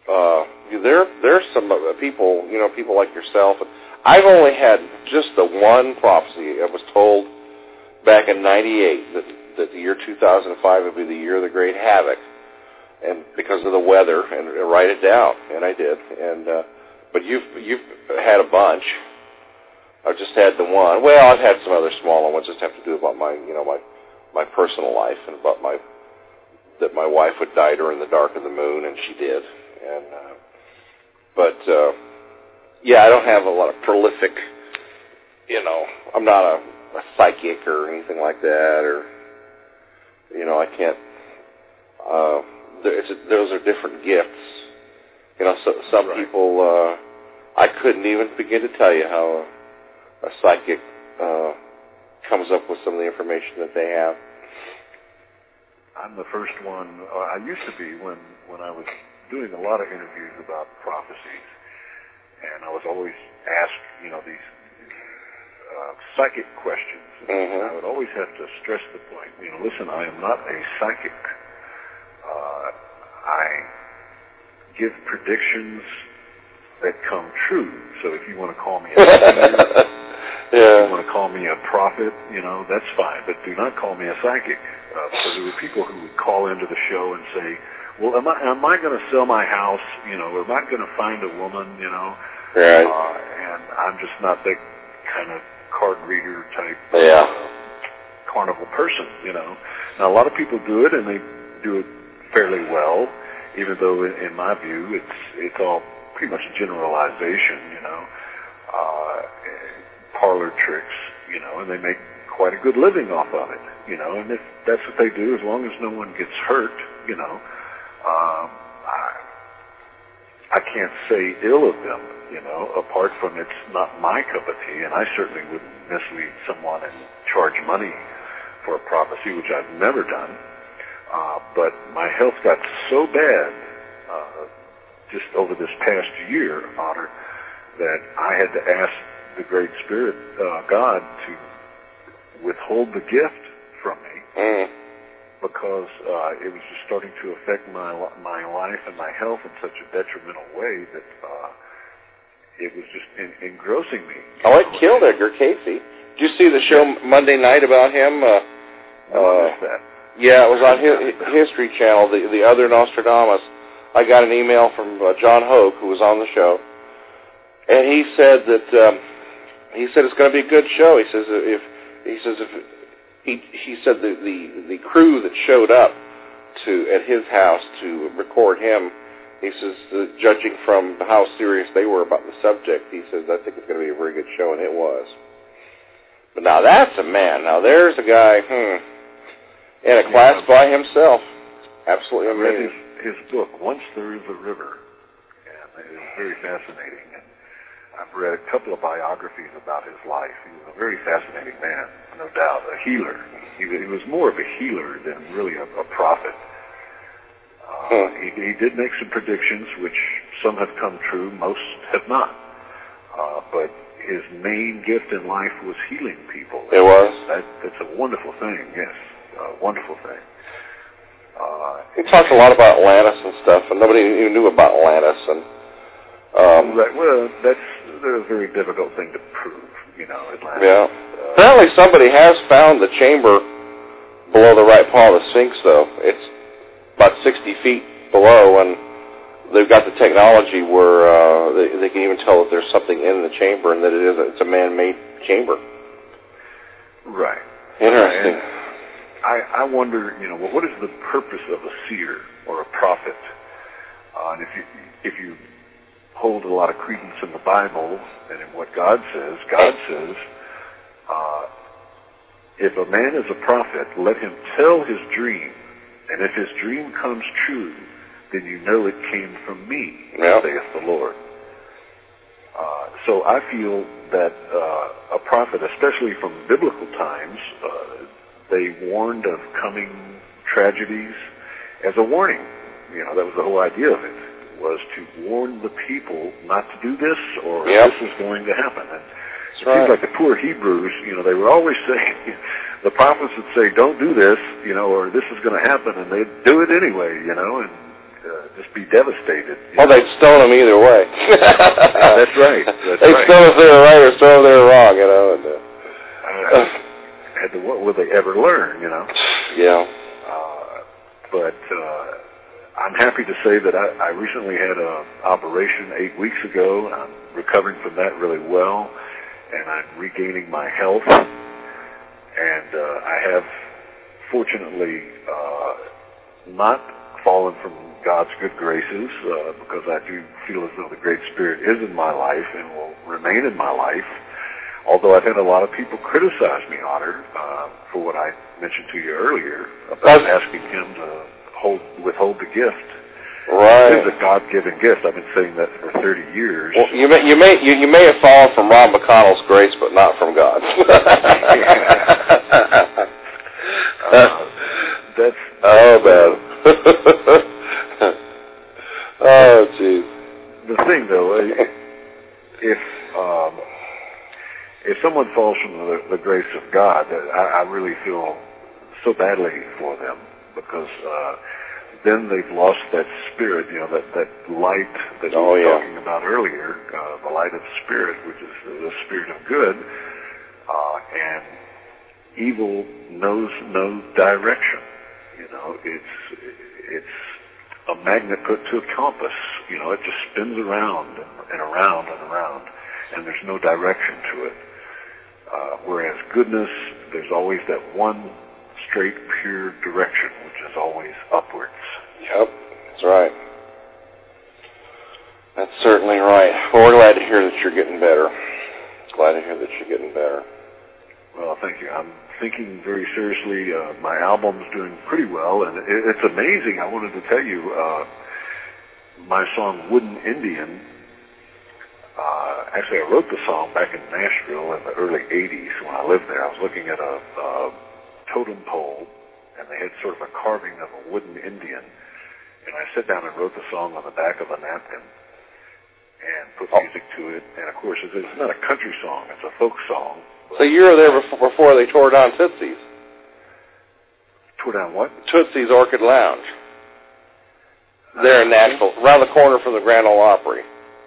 uh, there there's some people, you know, people like yourself. I've only had just the one prophecy. I was told back in ninety-eight that, that the year two thousand five would be the year of the great havoc, and because of the weather, and, and write it down, and I did. And uh, but you've you've had a bunch. I've just had the one. Well, I've had some other smaller ones. Just have to do about my, you know, my my personal life and about my that my wife would die during the dark of the moon, and she did. And uh, but uh, yeah, I don't have a lot of prolific. You know, I'm not a, a psychic or anything like that, or you know, I can't. Uh, there, it's a, those are different gifts. You know, so, some right. people. Uh, I couldn't even begin to tell you how. Uh, a psychic uh, comes up with some of the information that they have. I'm the first one. Uh, I used to be when, when I was doing a lot of interviews about prophecies, and I was always asked, you know, these uh, psychic questions. Mm-hmm. And I would always have to stress the point, you know, listen, I am not a psychic. Uh, I give predictions that come true. So if you want to call me a seer, yeah. if you want to call me a prophet, you know, that's fine. But do not call me a psychic. Uh, so there were people who would call into the show and say, well, am I, am I going to sell my house? You know, am I going to find a woman, you know? Right. Uh, and I'm just not that kind of card reader type yeah. uh, carnival person, you know. Now, a lot of people do it, and they do it fairly well, even though in, in my view it's it's all pretty much generalization, you know, uh, parlor tricks, you know, and they make quite a good living off of it, you know, and if that's what they do, as long as no one gets hurt, you know, um, I, I can't say ill of them, you know, apart from it's not my cup of tea, and I certainly wouldn't mislead someone and charge money for a prophecy, which I've never done, uh, but my health got so bad, uh, just over this past year, Otter, that I had to ask the Great Spirit, uh, God, to withhold the gift from me mm. because uh, it was just starting to affect my my life and my health in such a detrimental way that uh, it was just in, engrossing me. Oh, it killed Edgar Casey. Did you see the show yeah. Monday night about him? Uh, what uh, is that? Yeah, it was on his, History Channel, the, the other Nostradamus. I got an email from uh, John Hoke, who was on the show, and he said that um, he said it's going to be a good show. He says if he says if he he said the, the the crew that showed up to at his house to record him, he says uh, judging from how serious they were about the subject, he says I think it's going to be a very good show, and it was. But now that's a man. Now there's a guy hmm, in a class yeah. by himself. Absolutely amazing. His book, Once There Is a River, and it is very fascinating. And I've read a couple of biographies about his life. He was a very fascinating man, no doubt, a healer. He, he was more of a healer than really a, a prophet. Uh, hmm. he, he did make some predictions, which some have come true, most have not. Uh, but his main gift in life was healing people. It was? That, that's a wonderful thing, yes, a wonderful thing. Uh, he talked a lot about Atlantis and stuff, and nobody even knew about Atlantis. And um, right, well, that's, that's a very difficult thing to prove, you know, Atlantis. Yeah. Uh, Apparently somebody has found the chamber below the right paw of the Sphinx, though. It's about sixty feet below, and they've got the technology where uh, they, they can even tell that there's something in the chamber and that it is a, it's a man-made chamber. Right. Interesting. And I, I wonder, you know, well, what is the purpose of a seer or a prophet? Uh, and if you if you hold a lot of credence in the Bible and in what God says, God says, uh, if a man is a prophet, let him tell his dream, and if his dream comes true, then you know it came from me, yeah. saith the Lord. Uh, so I feel that uh, a prophet, especially from biblical times, uh, they warned of coming tragedies as a warning. You know, that was the whole idea of it, was to warn the people not to do this or yep. this is going to happen. And it right. seems like the poor Hebrews, you know, they would always say, the prophets would say, don't do this, you know, or this is going to happen, and they'd do it anyway, you know, and uh, just be devastated. Well, know? They'd stone them either way. Yeah, that's right. That's they'd right. stone if they were right or stone if they were wrong, you know. And, uh, uh, had to, what will they ever learn, you know? Yeah. Uh, but uh, I'm happy to say that I, I recently had an operation eight weeks ago. I'm recovering from that really well, and I'm regaining my health. And uh, I have, fortunately, uh, not fallen from God's good graces, uh, because I do feel as though the Great Spirit is in my life and will remain in my life. Although I've had a lot of people criticize me, Otter, uh, for what I mentioned to you earlier about That's... asking him to hold, withhold the gift. Right. It is a God-given gift. I've been saying that for thirty years. Well, you may you may you, you may have fallen from Ron McConnell's grace, but not from God. uh, that's oh man. Oh jeez. The thing, though, if um, if someone falls from the, the grace of God, I, I really feel so badly for them, because uh, then they've lost that spirit, you know, that, that light that you oh, were yeah. talking about earlier, uh, the light of spirit, which is the spirit of good, uh, and evil knows no direction. You know, it's it's a magnet put to a compass. You know, it just spins around and, and around and around, and there's no direction to it. Uh, whereas goodness, there's always that one straight, pure direction, which is always upwards. Yep, that's right. That's certainly right. Well, we're glad to hear that you're getting better. Glad to hear that you're getting better. Well, thank you. I'm thinking very seriously. Uh, my album's doing pretty well, and it, it's amazing. I wanted to tell you, uh, my song Wooden Indian, uh, actually I wrote the song back in Nashville in the early eighties when I lived there. I was looking at a, a totem pole, and they had sort of a carving of a wooden Indian, and I sat down and wrote the song on the back of a napkin and put oh. music to it. And of course, it's not a country song, it's a folk song. So you were there before, before they tore down Tootsie's. Tore down what? Tootsie's Orchid Lounge. There in Nashville, around the corner from the Grand Ole Opry.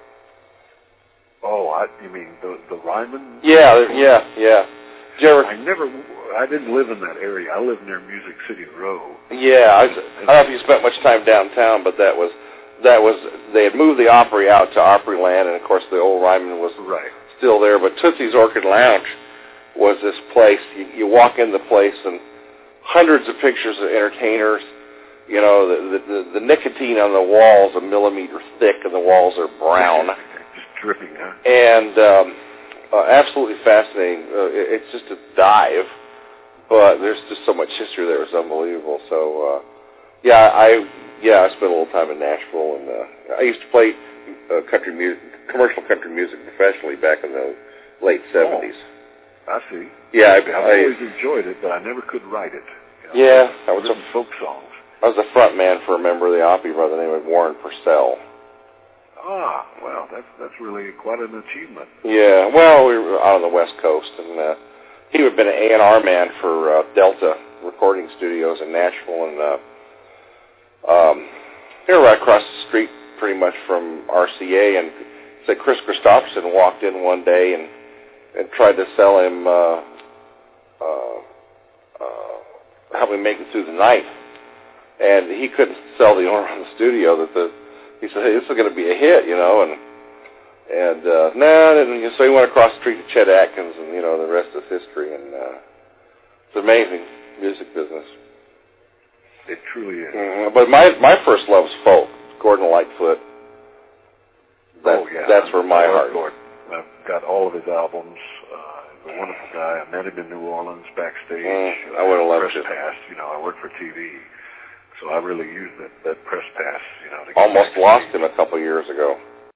Oh, I, you mean the the Ryman? Yeah, yeah, yeah. Did you ever? I never, I didn't live in that area. I lived near Music City Row. Yeah, I, I don't know if you spent much time downtown, but that was that was they had moved the Opry out to Opryland, and of course the old Ryman was right. still there. But Tootsie's Orchid Lounge was this place. You, you walk in the place, and hundreds of pictures of entertainers. You know, the, the the nicotine on the walls a millimeter thick, and the walls are brown. Just dripping, huh? And um, uh, absolutely fascinating. Uh, it, it's just a dive, but there's just so much history there. It's unbelievable. So, uh, yeah, I yeah I spent a little time in Nashville, and uh, I used to play uh, country music, commercial country music professionally back in the late seventies. Oh, I see. Yeah, I, I've I, always enjoyed it, but I never could write it. You know, yeah, I was written folk songs. I was the front man for a member of the Opry by the name of Warren Purcell. Ah, well, that's that's really quite an achievement. Yeah, well, we were out on the West Coast, and uh, he had been an A and R man for uh, Delta Recording Studios in Nashville, and uh, um, they were right across the street pretty much from R C A, and said Chris Christopherson walked in one day and, and tried to sell him, uh, uh, uh, help him make it through the night. And he couldn't sell the owner of the studio that the, he said, hey, this is going to be a hit, you know, and, and, uh, nah, and so he went across the street to Chet Atkins, and, you know, the rest is history, and, uh, it's amazing, music business. It truly is. Mm-hmm. But my, my first love was folk, Gordon Lightfoot. That, oh, yeah. That's where my I heart Gordon. I've got all of his albums. Uh, he's a wonderful guy. I met him in New Orleans backstage. Mm, I would have loved press it. pass, you know, I worked for T V. So I really used that, that press pass, you know. To get Almost backstage. lost him a couple years ago.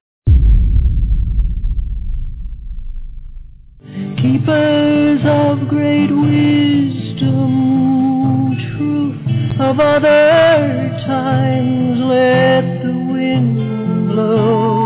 Keepers of great wisdom, truth of other times, let the wind blow.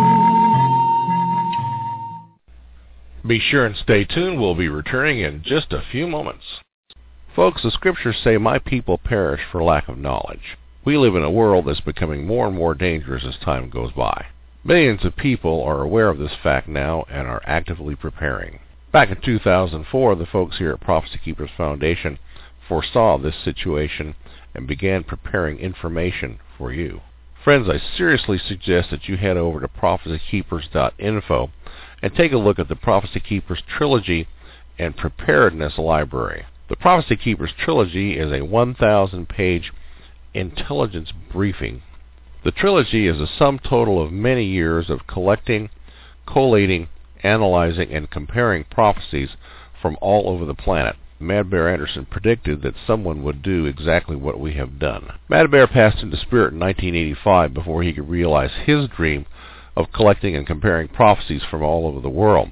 Be sure and stay tuned. We'll be returning in just a few moments. Folks, the scriptures say, my people perish for lack of knowledge. We live in a world that's becoming more and more dangerous as time goes by. Millions of people are aware of this fact now and are actively preparing. Back in two thousand four, the folks here at Prophecy Keepers Foundation foresaw this situation and began preparing information for you. Friends, I seriously suggest that you head over to prophecy keepers dot info and take a look at the Prophecy Keepers Trilogy and Preparedness Library. The Prophecy Keepers Trilogy is a one thousand page intelligence briefing. The trilogy is a sum total of many years of collecting, collating, analyzing, and comparing prophecies from all over the planet. Mad Bear Anderson predicted that someone would do exactly what we have done. Mad Bear passed into spirit in nineteen eighty-five before he could realize his dream of collecting and comparing prophecies from all over the world.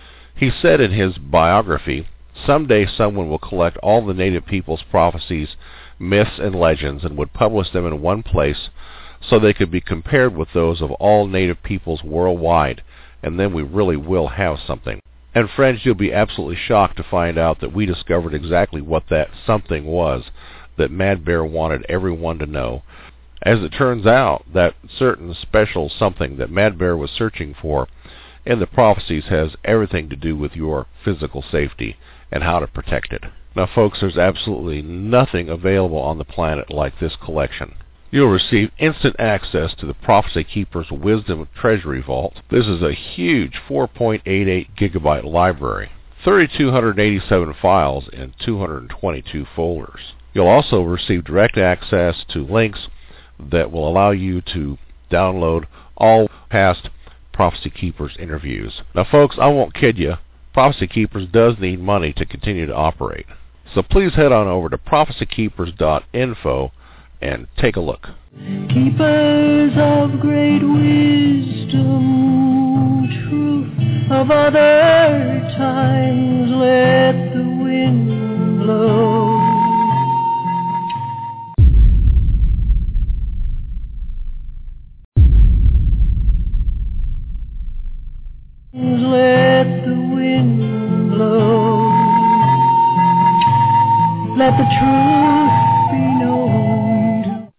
He said in his biography, "Someday someone will collect all the native people's prophecies, myths, and legends and would publish them in one place so they could be compared with those of all native peoples worldwide, and then we really will have something." And friends, you'll be absolutely shocked to find out that we discovered exactly what that something was that Mad Bear wanted everyone to know. As it turns out, that certain special something that Mad Bear was searching for in the prophecies has everything to do with your physical safety and how to protect it. Now folks, there's absolutely nothing available on the planet like this collection. You'll receive instant access to the Prophecy Keepers Wisdom Treasury Vault. This is a huge four point eight eight gigabyte library, three thousand two hundred eighty-seven files in two hundred twenty-two folders. You'll also receive direct access to links that will allow you to download all past Prophecy Keepers interviews. Now folks, I won't kid you, Prophecy Keepers does need money to continue to operate. So please head on over to prophecy keepers dot info and take a look. Keepers of great wisdom, truth of other times, let the wind blow. Let the wind blow. Let the truth be known.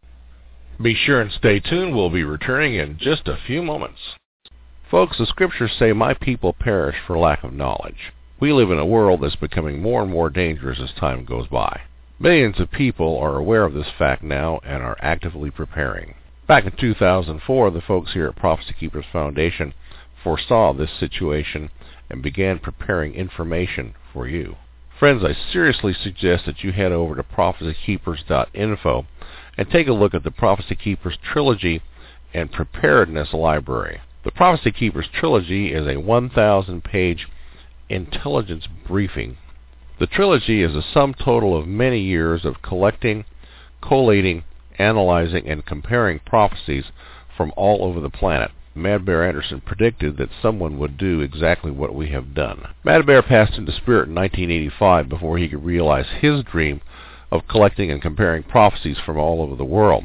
Be sure and stay tuned. We'll be returning in just a few moments. Folks, the scriptures say, "My people perish for lack of knowledge." We live in a world that's becoming more and more dangerous as time goes by. Millions of people are aware of this fact now and are actively preparing. Back in two thousand four, the folks here at Prophecy Keepers Foundation foresaw this situation and began preparing information for you. Friends, I seriously suggest that you head over to prophecy keepers dot info and take a look at the Prophecy Keepers Trilogy and Preparedness Library. The Prophecy Keepers Trilogy is a one thousand page intelligence briefing. The trilogy is a sum total of many years of collecting, collating, analyzing, and comparing prophecies from all over the planet. Mad Bear Anderson predicted that someone would do exactly what we have done. Mad Bear passed into spirit in nineteen eighty-five before he could realize his dream of collecting and comparing prophecies from all over the world.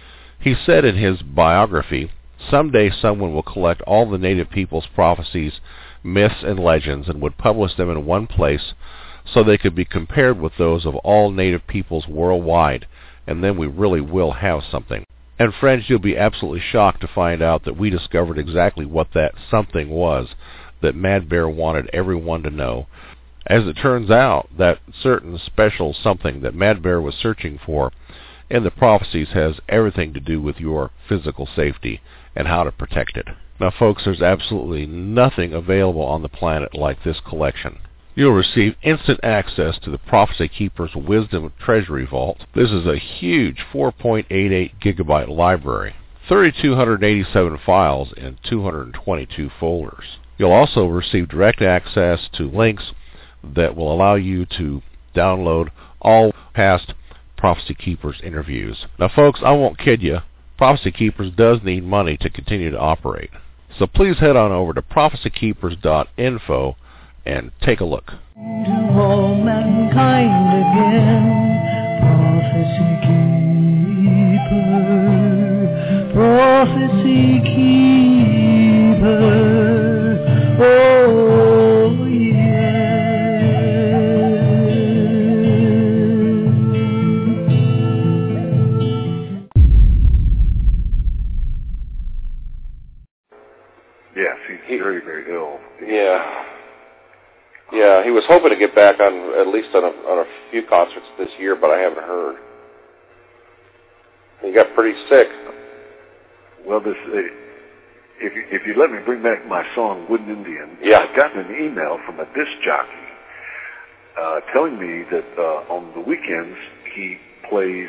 He said in his biography, "Someday someone will collect all the native people's prophecies, myths, and legends and would publish them in one place so they could be compared with those of all native peoples worldwide, and then we really will have something." And friends, you'll be absolutely shocked to find out that we discovered exactly what that something was that Mad Bear wanted everyone to know. As it turns out, that certain special something that Mad Bear was searching for in the prophecies has everything to do with your physical safety and how to protect it. Now folks, there's absolutely nothing available on the planet like this collection. You'll receive instant access to the Prophecy Keepers Wisdom Treasury Vault. This is a huge four point eight eight gigabyte library, three thousand two hundred eighty-seven files in two hundred twenty-two folders. You'll also receive direct access to links that will allow you to download all past Prophecy Keepers interviews. Now folks, I won't kid you, Prophecy Keepers does need money to continue to operate. So please head on over to prophecy keepers dot info and take a look. To all mankind again, prophecy keeper, prophecy keeper, oh yeah. Yeah. Yeah, he was hoping to get back on at least on a, on a few concerts this year, but I haven't heard. He got pretty sick. Well, this uh, if you, if you let me bring back my song "Wooden Indian," yeah. I've gotten an email from a disc jockey uh, telling me that uh, on the weekends he plays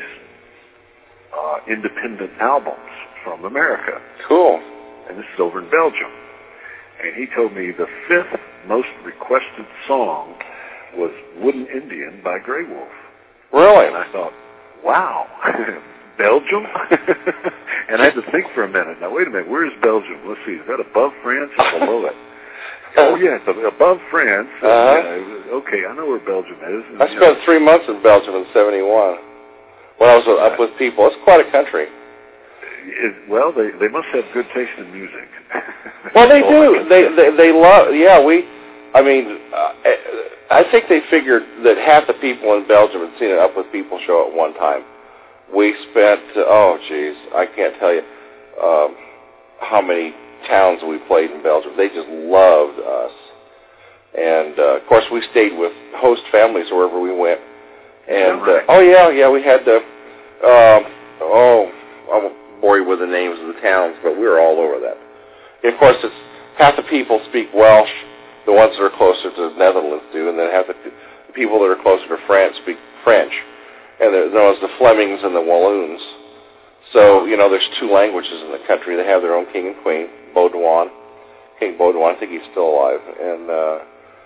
uh, independent albums from America. Cool. And this is over in Belgium. And he told me the fifth most requested song was "Wooden Indian" by Grey Wolf. Really? And I thought, wow, Belgium? And I had to think for a minute. Now, wait a minute, where is Belgium? Let's see, is that above France or below it? Oh, yeah, it's above France. Uh-huh. Yeah, okay, I know where Belgium is. And, I spent know, three months in Belgium in seventy-one when I was right. up with people. It's quite a country. It, well, they they must have good taste in music. Well, they do. They, they they love. Yeah, we. I mean, uh, I think they figured that half the people in Belgium had seen an Up With People show at one time. We spent. Oh, geez, I can't tell you um, how many towns we played in Belgium. They just loved us, and uh, of course, we stayed with host families wherever we went. And right? uh, oh yeah, yeah, we had to. Um, oh, I won't bore you with the names of the towns, but we were all over that. And of course, it's half the people speak Welsh, the ones that are closer to the Netherlands do, and then half the people that are closer to France speak French. And they're known as the Flemings and the Walloons. So, you know, there's two languages in the country. They have their own king and queen, Baudouin. King Baudouin, I think he's still alive. And uh,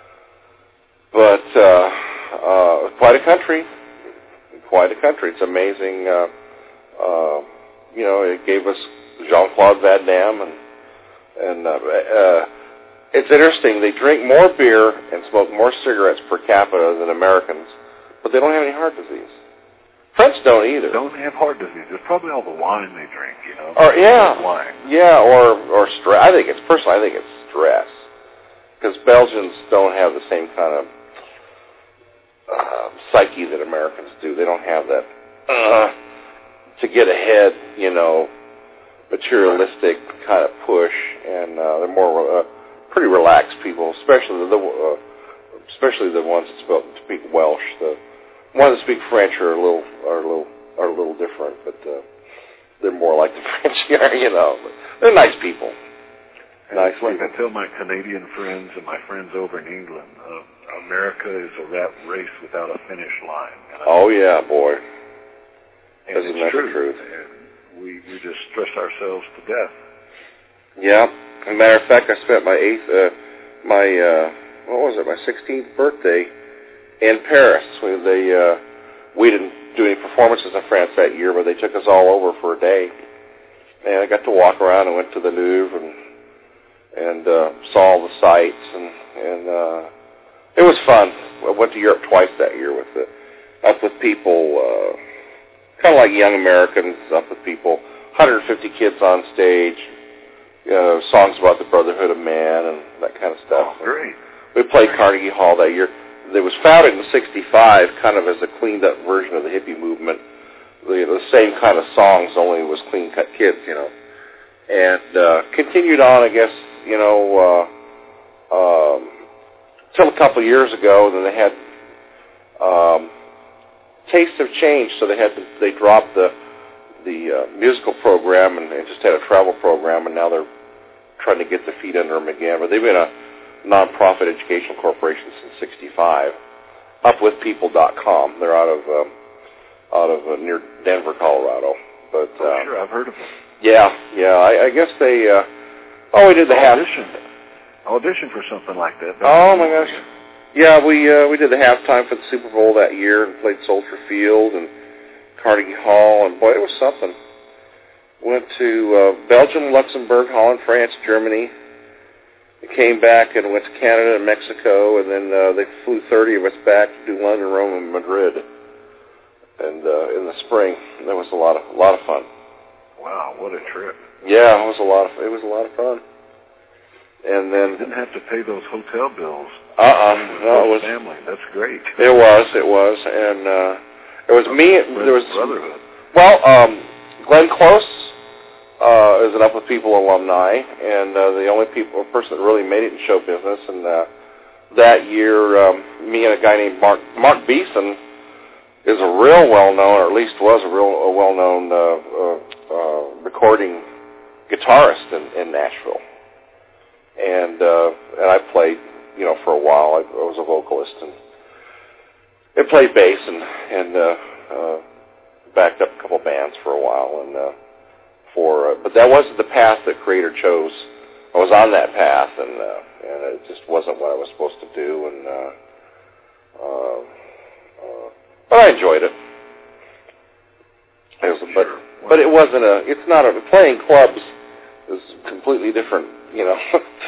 But uh, uh, quite a country. Quite a country. It's amazing. Uh, uh, you know, it gave us Jean-Claude Van Damme, and and uh, uh, it's interesting. They drink more beer and smoke more cigarettes per capita than Americans, but they don't have any heart disease. French don't either. Don't have heart disease. It's probably all the wine they drink, you know. Or yeah, wine. Yeah, or or stress. I think it's personally. I think it's stress, because Belgians don't have the same kind of uh, psyche that Americans do. They don't have that. Uh, to get ahead, you know, materialistic kind of push, and uh, they're more uh, pretty relaxed people, especially the uh, especially the ones that speak Welsh. The ones that speak French are a little are a little are a little different, but uh, they're more like the French are, you know. But they're nice people. And nice it's like people. I tell my Canadian friends and my friends over in England, uh, America is a rat race without a finish line. You know? Oh yeah, boy. And Isn't it's that true. the truth? And we, we just stress ourselves to death. Yeah. As a matter of fact, I spent my eighth, uh, my, uh, what was it, my sixteenth birthday in Paris. We, they, uh, we didn't do any performances in France that year, but they took us all over for a day. And I got to walk around and went to the Louvre and, and uh, saw all the sights, and, and uh, it was fun. I went to Europe twice that year with the, up with people, uh, kind of like Young Americans, up with people, one hundred fifty kids on stage, you know, songs about the brotherhood of man and that kind of stuff. Oh, great. We played Carnegie Hall that year. It was founded in sixty-five, kind of as a cleaned-up version of the hippie movement. The, the same kind of songs, only it was clean-cut kids, you know. And uh, continued on, I guess, you know, uh, um, till a couple of years ago. Then they had... Um, tastes have changed, so they had to, they dropped the the uh, musical program and, and just had a travel program, and now they're trying to get their feet under them again. But they've been a nonprofit educational corporation since sixty-five. up with people dot com. They're out of um, out of uh, near Denver, Colorado. But oh, uh, sure, I've heard of them. Yeah, yeah. I, I guess they. Uh, oh, we did the audition. half Audition for something like that. Oh my gosh. Yeah, we uh, we did the halftime for the Super Bowl that year and played Soldier Field and Carnegie Hall, and boy, it was something. Went to uh, Belgium, Luxembourg, Holland, France, Germany. We came back and went to Canada and Mexico, and then uh, they flew thirty of us back to do London, Rome, and Madrid. And uh, in the spring, that was a lot of a lot of fun. Wow, what a trip! Yeah, it was a lot of it was a lot of fun. And then you didn't have to pay those hotel bills. Uh-uh. No, it was family. That's great. It was, it was, and uh, it was me. There was brotherhood. Well, um, Glenn Close, uh, is an Up With People alumni, and uh, the only people person that really made it in show business. And uh, that year, um, me and a guy named Mark Mark Beeson is a real well-known, or at least was a real a well-known uh, uh, uh, recording guitarist in, in Nashville. And uh, and I played, you know, for a while. I, I was a vocalist and, and played bass and and uh, uh, backed up a couple bands for a while. And uh, for uh, but that wasn't the path that Creator chose. I was on that path, and uh, and it just wasn't what I was supposed to do. And uh, uh, uh, but I enjoyed it. It was, but but it wasn't a. It's not a playing clubs is completely different. You know,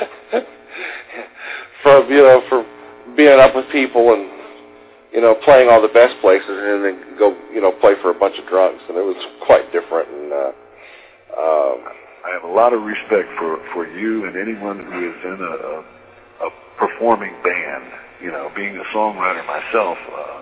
from you know for being up with people and you know playing all the best places and then go you know play for a bunch of drunks, and it was quite different. And uh, um, I have a lot of respect for, for you and anyone who is in a, a, a performing band. You know, being a songwriter myself, uh,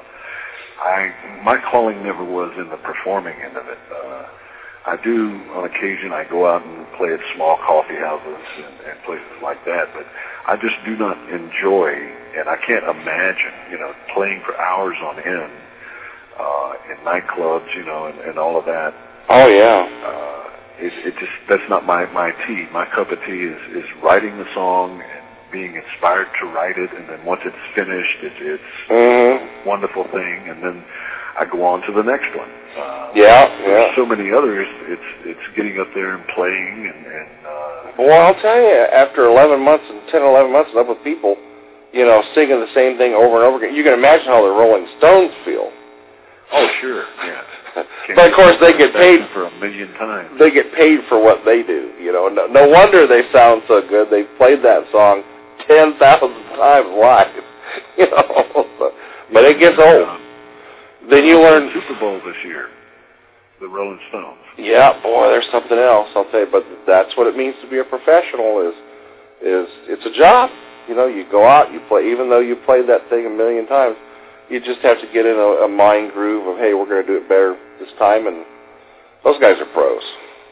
I my calling never was in the performing end of it. Uh, I do, on occasion, I go out and play at small coffee houses and, and places like that, but I just do not enjoy, and I can't imagine, you know, playing for hours on end uh, in nightclubs, you know, and, and all of that. Oh, yeah. Uh, it, it just, that's not my, my tea. My cup of tea is, is writing the song and being inspired to write it, and then once it's finished, it, it's mm-hmm. a wonderful thing, and then I go on to the next one. Uh, yeah, there's yeah. so many others. It's it's getting up there and playing, and, and uh, well, I'll tell you, after eleven months and ten, eleven months, and Up With People, you know, singing the same thing over and over again, you can imagine how the Rolling Stones feel. Oh, sure, yeah. But of course, they get paid for a million times. They get paid for what they do. You know, no, no wonder they sound so good. They played that song ten thousand times live. You know, but it gets old. Then you learn Super Bowl this year, the Rolling Stones. Yeah, boy, there's something else. I'll tell you, but that's what it means to be a professional. Is is it's a job. You know, you go out, you play. Even though you played that thing a million times, you just have to get in a, a mind groove of, hey, we're going to do it better this time. And those guys are pros.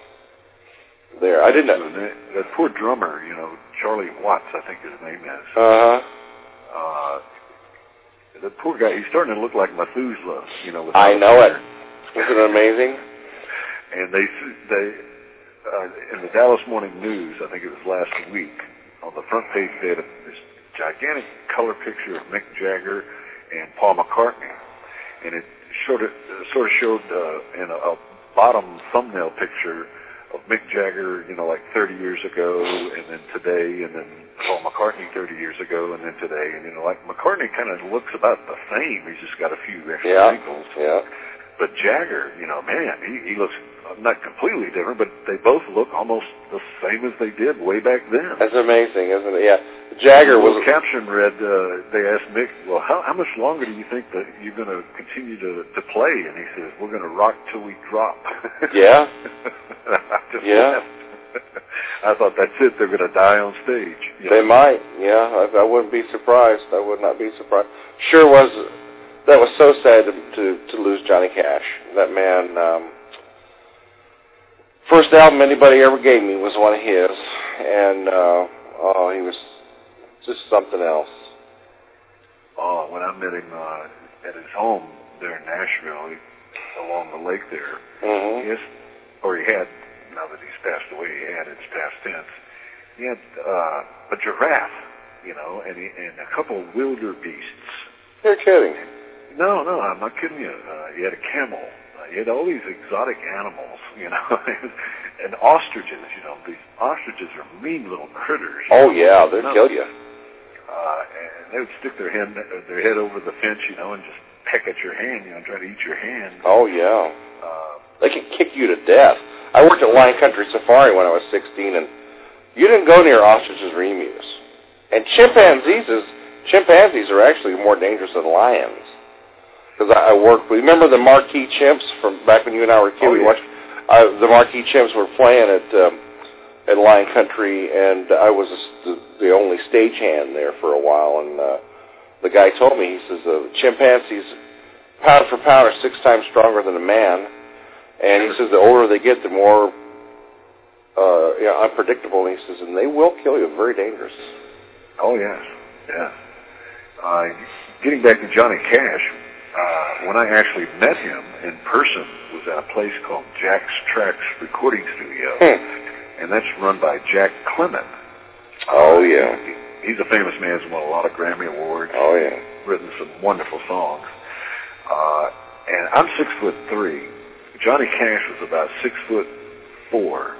There, I didn't know that, that poor drummer. You know, Charlie Watts, I think his name is. Uh-huh. Uh The poor guy, he's starting to look like Methuselah, you know. I know it. Isn't it amazing? And they, they uh, in the Dallas Morning News, I think it was last week, on the front page they had a, this gigantic color picture of Mick Jagger and Paul McCartney. And it sort of, sort of showed uh, in a, a bottom thumbnail picture of Mick Jagger, you know, like thirty years ago, and then today, and then Paul McCartney thirty years ago, and then today, and, you know, like McCartney kind of looks about the same. He's just got a few extra yeah. wrinkles. Yeah. But Jagger, you know, man, he, he looks not completely different, but they both look almost the same as they did way back then. That's amazing, isn't it? Yeah. Jagger was... The caption read, uh, they asked Mick, well, how, how much longer do you think that you're going to continue to, to play? And he says, we're going to rock till we drop. Yeah. I just yeah. laughed. I thought, that's it, they're going to die on stage. You they know? might, yeah. I, I wouldn't be surprised. I would not be surprised. Sure was... That was so sad to, to, to lose Johnny Cash. That man... Um, first album anybody ever gave me was one of his. And, uh, oh, he was... just something else. Oh, when I met him uh, at his home there in Nashville, he, along the lake there, mm-hmm. he has, or he had, now that he's passed away, he had, it's past tense, he had uh, a giraffe, you know, and, he, and a couple of wildebeests. You're kidding. No, no, I'm not kidding you. Uh, he had a camel. Uh, he had all these exotic animals, you know, and ostriches, you know. These ostriches are mean little critters. Oh, yeah, they'll kill you. Uh, and they would stick their head, their head over the fence, you know, and just peck at your hand, you know, try to eat your hand. Oh, yeah. Uh, they can kick you to death. I worked at Lion Country Safari when I was sixteen, and you didn't go near ostriches or emus. And chimpanzees is, chimpanzees are actually more dangerous than lions. Because I, I worked with, remember the marquee chimps from back when you and I were kids? Oh, we yeah. watched, uh, the marquee chimps were playing at um, at Lion Country, and I was the, the only stagehand there for a while. And uh, the guy told me, he says, uh, chimpanzees, pound for pound, are six times stronger than a man. And he says the older they get, the more uh, you know, unpredictable. And he says, and they will kill you. Very dangerous. Oh, yes. Yeah. Uh, getting back to Johnny Cash, uh, when I actually met him in person was at a place called Jack's Tracks Recording Studio, hmm. and that's run by Jack Clement. Oh, yeah. He, he's a famous man. He's won a lot of Grammy Awards. Oh, yeah. Written some wonderful songs. Uh, and I'm six foot three. Johnny Cash was about six foot four.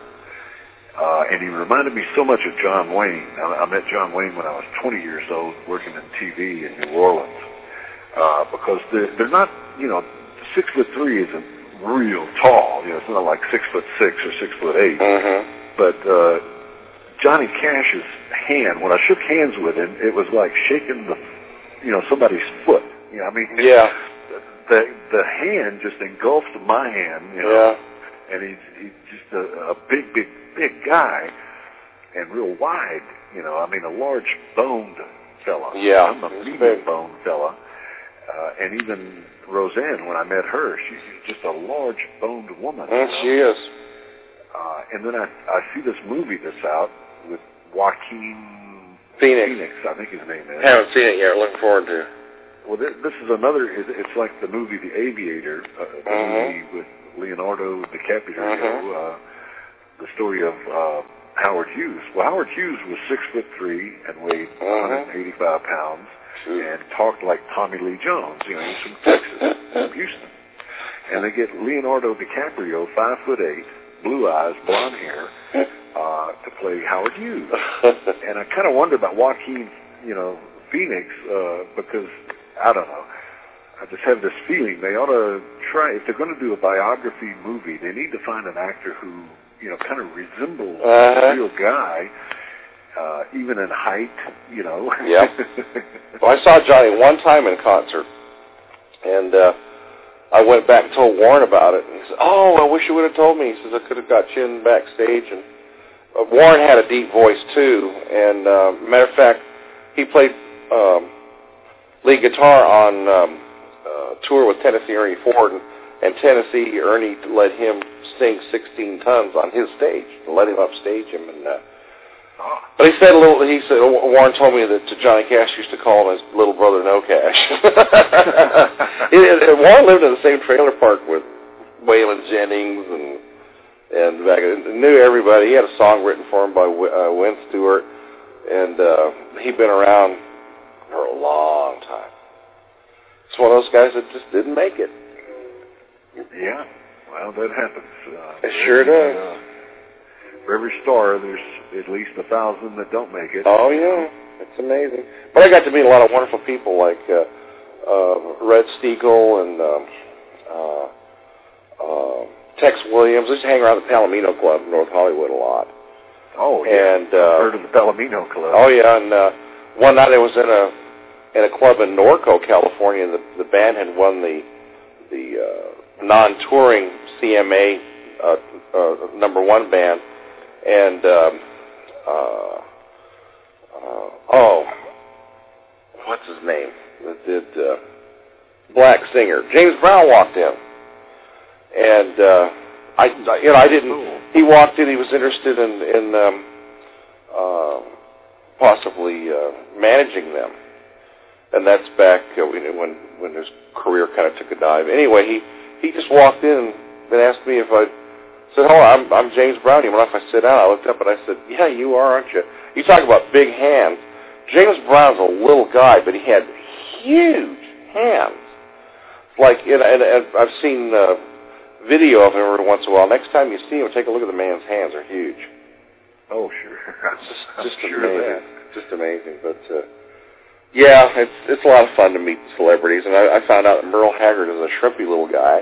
Uh, and he reminded me so much of John Wayne. I, I met John Wayne when I was twenty years old, working in T V in New Orleans. Uh, because they're, they're not, you know, six foot three isn't real tall. You know, it's not like six foot six or six foot eight. Mm-hmm. But uh, Johnny Cash's hand, when I shook hands with him, it was like shaking the, you know, somebody's foot. You know, I mean, yeah. The the hand just engulfed my hand. You know, yeah. and he's he's just a, a big, big, big guy, and real wide. You know, I mean, a large boned fella. Yeah. I'm a medium boned fella. Uh, and even Roseanne, when I met her, she's just a large boned woman. And she is. Uh, and then I I see this movie that's out with Joaquin Phoenix. Phoenix, I think his name is. I haven't seen it yet. Looking forward to it. Well, this, this is another, it's like the movie The Aviator, uh, the mm-hmm. movie with Leonardo DiCaprio, mm-hmm. uh, the story of uh, Howard Hughes. Well, Howard Hughes was six foot three and weighed mm-hmm. one hundred eighty-five pounds and talked like Tommy Lee Jones. You know, he's from Texas, from Houston. And they get Leonardo DiCaprio, five foot eight, blue eyes, blonde hair, uh, to play Howard Hughes. And I kind of wonder about Joaquin, you know, Phoenix, uh, because I don't know. I just have this feeling they ought to try, if they're going to do a biography movie, they need to find an actor who, you know, kind of resembles uh-huh. a real guy, uh, even in height, you know. Yeah. Well, I saw Johnny one time in concert, and uh, I went back and told Warren about it, and he said, oh, I wish you would have told me. He says, I could have got you in backstage. And uh, Warren had a deep voice, too, and uh, matter of fact, he played um, lead guitar on um, uh, tour with Tennessee Ernie Ford, and, and Tennessee Ernie let him sing sixteen tons on his stage, let him upstage him. And uh, but he said a little. He said Warren told me that Johnny Cash used to call him his little brother No Cash. it, it, Warren lived in the same trailer park with Waylon Jennings and and back, knew everybody. He had a song written for him by uh, Win Stewart, and uh, he'd been around for a long time. It's one of those guys that just didn't make it. Yeah, well, that happens. Uh, it sure does. Uh, for every star, there's at least a thousand that don't make it. Oh, yeah. It's amazing. But I got to meet a lot of wonderful people like uh, uh, Red Steagall and um, uh, uh, Tex Williams. I used to hang around the Palomino Club in North Hollywood a lot. Oh, yeah. And, uh, I've heard of the Palomino Club. Oh, yeah. And uh, one night I was in a in a club in Norco, California, and the, the band had won the the uh, non-touring C M A uh, uh, number one band, and um, uh, uh, oh, what's his name? The, the uh, black singer James Brown walked in, and uh, I, you know, I didn't. He walked in. He was interested in in um, uh, possibly uh, managing them. And that's back uh, when when his career kind of took a dive. Anyway, he, he just walked in and asked me if I said, "Hello, I'm I'm James Brown. You mind if I sit down?" I looked up and I said, "Yeah, you are, aren't you?" You talk about big hands. James Brown's a little guy, but he had huge hands. Like, and, and, and I've seen uh, video of him every once in a while. Next time you see him, take a look at the man's hands. They're huge. Oh, sure. It's just, just sure amazing. Just amazing, but. Uh, Yeah, it's it's a lot of fun to meet celebrities, and I, I found out that Merle Haggard is a shrimpy little guy.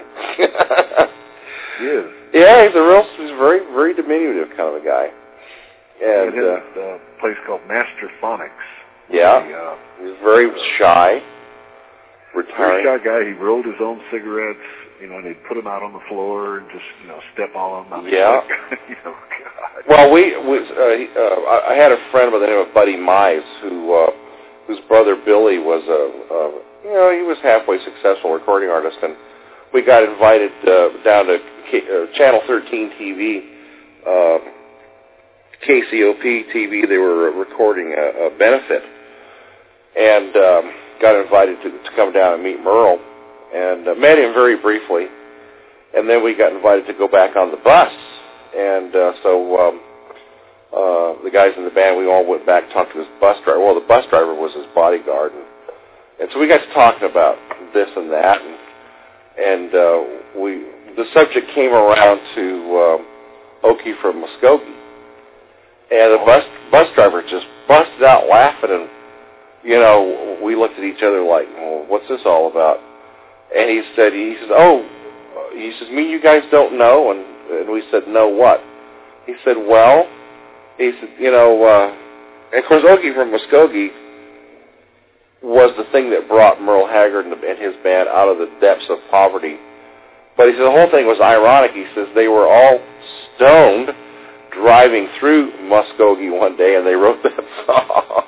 He is. Yeah, he's a real, he's a very, very diminutive kind of a guy. And he has uh, a place called Master Phonics. Yeah, he, uh, he's very uh, shy. Retiring. Very shy guy. He rolled his own cigarettes, you know, and he'd put them out on the floor and just, you know, step on them. I mean, yeah. Like, you know, God. Well, we, we uh, he, uh, I had a friend by the name of Buddy Mize who. Uh, whose brother Billy was a, a, you know, he was halfway successful recording artist, and we got invited uh, down to K- uh, Channel thirteen T V uh, K C O P T V. They were recording a, a benefit, and um, got invited to, to come down and meet Merle, and uh, met him very briefly, and then we got invited to go back on the bus, and uh, so um, uh, the guys in the band, we all went back and talked to his bus driver. Well, the bus driver was his bodyguard, and, and so we got to talking about this and that, and, and uh, we the subject came around to um, Okie from Muskogee, and the bus bus driver just busted out laughing, and you know, we looked at each other like, well, what's this all about? And he said, he says, oh, he says, me, you guys don't know, and, and we said, no, what? He said, well, he said, you know, uh, and of course, Okie from Muskogee was the thing that brought Merle Haggard and, and his band out of the depths of poverty. But he said the whole thing was ironic. He says they were all stoned driving through Muskogee one day, and they wrote that song.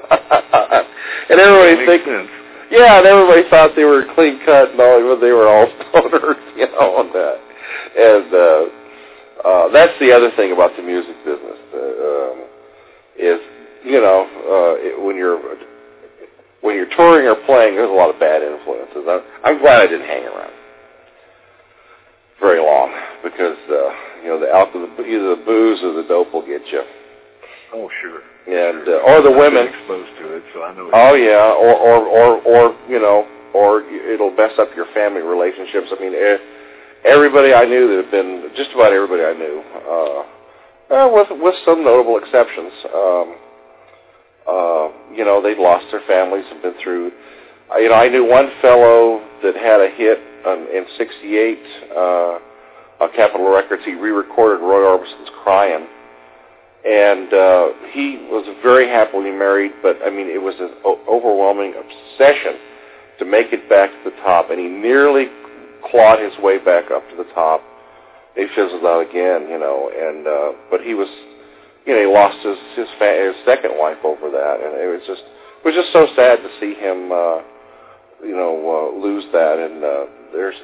And everybody thinking, yeah, and everybody thought they were clean cut and all, but they were all stoners, you know, on that. And uh, uh, that's the other thing about the music business uh, um, is, you know, uh, it, when you're when you're touring or playing, there's a lot of bad influences. I'm, I'm glad I didn't hang around very long because uh, you know the alcohol, either the booze or the dope will get you. Oh, sure. And uh, or the I've women been exposed to it, so I know. Oh yeah, or or or or you know, or it'll mess up your family relationships. I mean, everybody I knew that had been just about everybody I knew, uh, uh, with with some notable exceptions. Um, uh, you know, they'd lost their families and been through. Uh, you know, I knew one fellow that had a hit on, in sixty-eight uh, on Capitol Records. He re-recorded Roy Orbison's "Crying." And uh, he was very happily married, but, I mean, it was an o- overwhelming obsession to make it back to the top. And he nearly clawed his way back up to the top. He fizzled out again, you know. And uh, but he was, you know, he lost his his, fa- his second wife over that. And it was just it was just so sad to see him, uh, you know, uh, lose that. And uh, there's,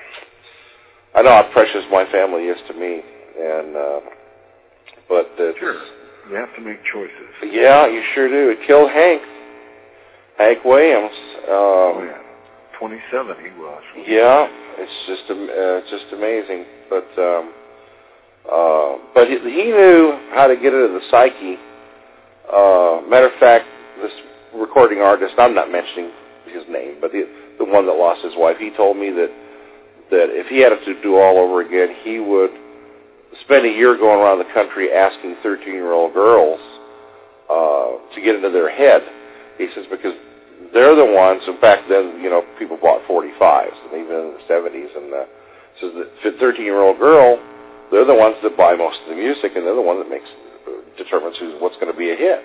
I know how precious my family is to me. And... Uh, But uh, sure, you have to make choices. Yeah, you sure do. It killed Hank, Hank Williams. Um, oh yeah, twenty-seven he was. Yeah, it's just uh, just amazing. But um, uh, but he, he knew how to get into the psyche. Uh, matter of fact, this recording artist, I'm not mentioning his name, but the the one that lost his wife, he told me that that if he had to do all over again, he would spend a year going around the country asking thirteen-year-old girls uh, to get into their head. He says because they're the ones, and back then, you know, people bought forty-fives, and even in the seventies, and uh, says that thirteen-year-old girl, they're the ones that buy most of the music, and they're the one that makes determines who's what's going to be a hit.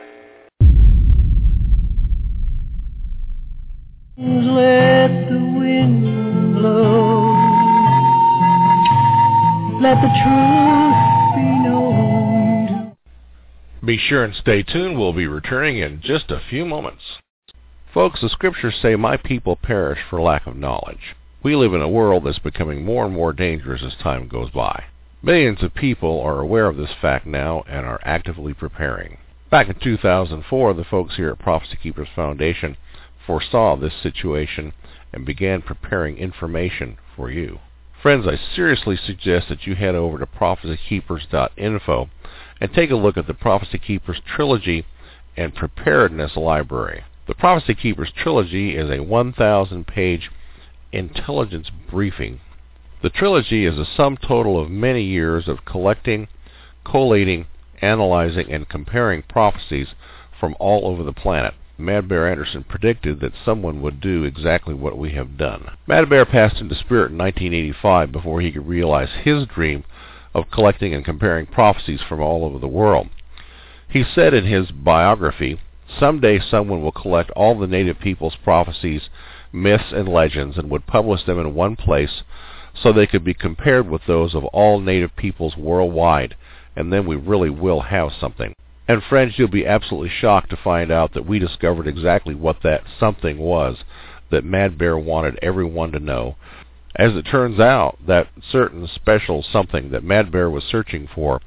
Let the wind blow. Let the truth be known. Be sure and stay tuned. We'll be returning in just a few moments. Folks, the scriptures say, my people perish for lack of knowledge. We live in a world that's becoming more and more dangerous as time goes by. Millions of people are aware of this fact now and are actively preparing. Back in two thousand four, the folks here at Prophecy Keepers Foundation foresaw this situation and began preparing information for you. Friends, I seriously suggest that you head over to prophecy keepers dot info and take a look at the Prophecy Keepers Trilogy and Preparedness Library. The Prophecy Keepers Trilogy is a one thousand page intelligence briefing. The trilogy is a sum total of many years of collecting, collating, analyzing, and comparing prophecies from all over the planet. Mad Bear Anderson predicted that someone would do exactly what we have done. Mad Bear passed into spirit in nineteen eighty-five before he could realize his dream of collecting and comparing prophecies from all over the world. He said in his biography, someday someone will collect all the native people's prophecies, myths, and legends and would publish them in one place so they could be compared with those of all native peoples worldwide, and then we really will have something. And friends, you'll be absolutely shocked to find out that we discovered exactly what that something was that Mad Bear wanted everyone to know. As it turns out, that certain special something that Mad Bear was searching for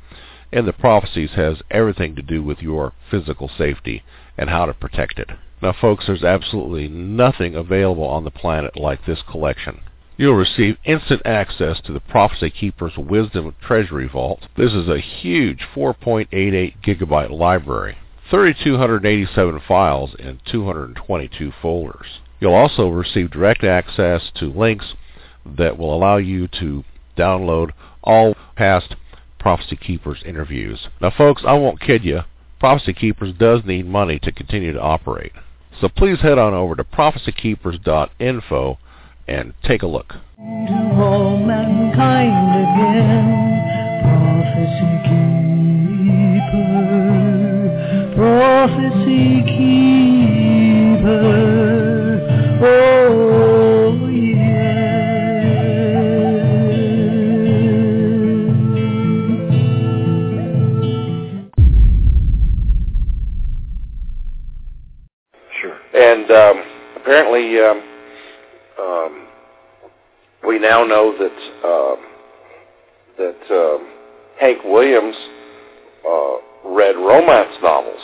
and the prophecies has everything to do with your physical safety and how to protect it. Now, folks, there's absolutely nothing available on the planet like this collection. You'll receive instant access to the Prophecy Keeper's Wisdom Treasury Vault. This is a huge four point eight eight gigabyte library, three thousand two hundred eighty-seven files in two hundred twenty-two folders. You'll also receive direct access to links that will allow you to download all past Prophecy Keepers interviews. Now, folks, I won't kid you. Prophecy Keepers does need money to continue to operate. So please head on over to prophecy keepers dot info and take a look. To all mankind again, prophecy keeper, prophecy keeper, oh yeah. Sure. And um, apparently, um, um, we now know that uh, that um, Hank Williams uh, read romance novels,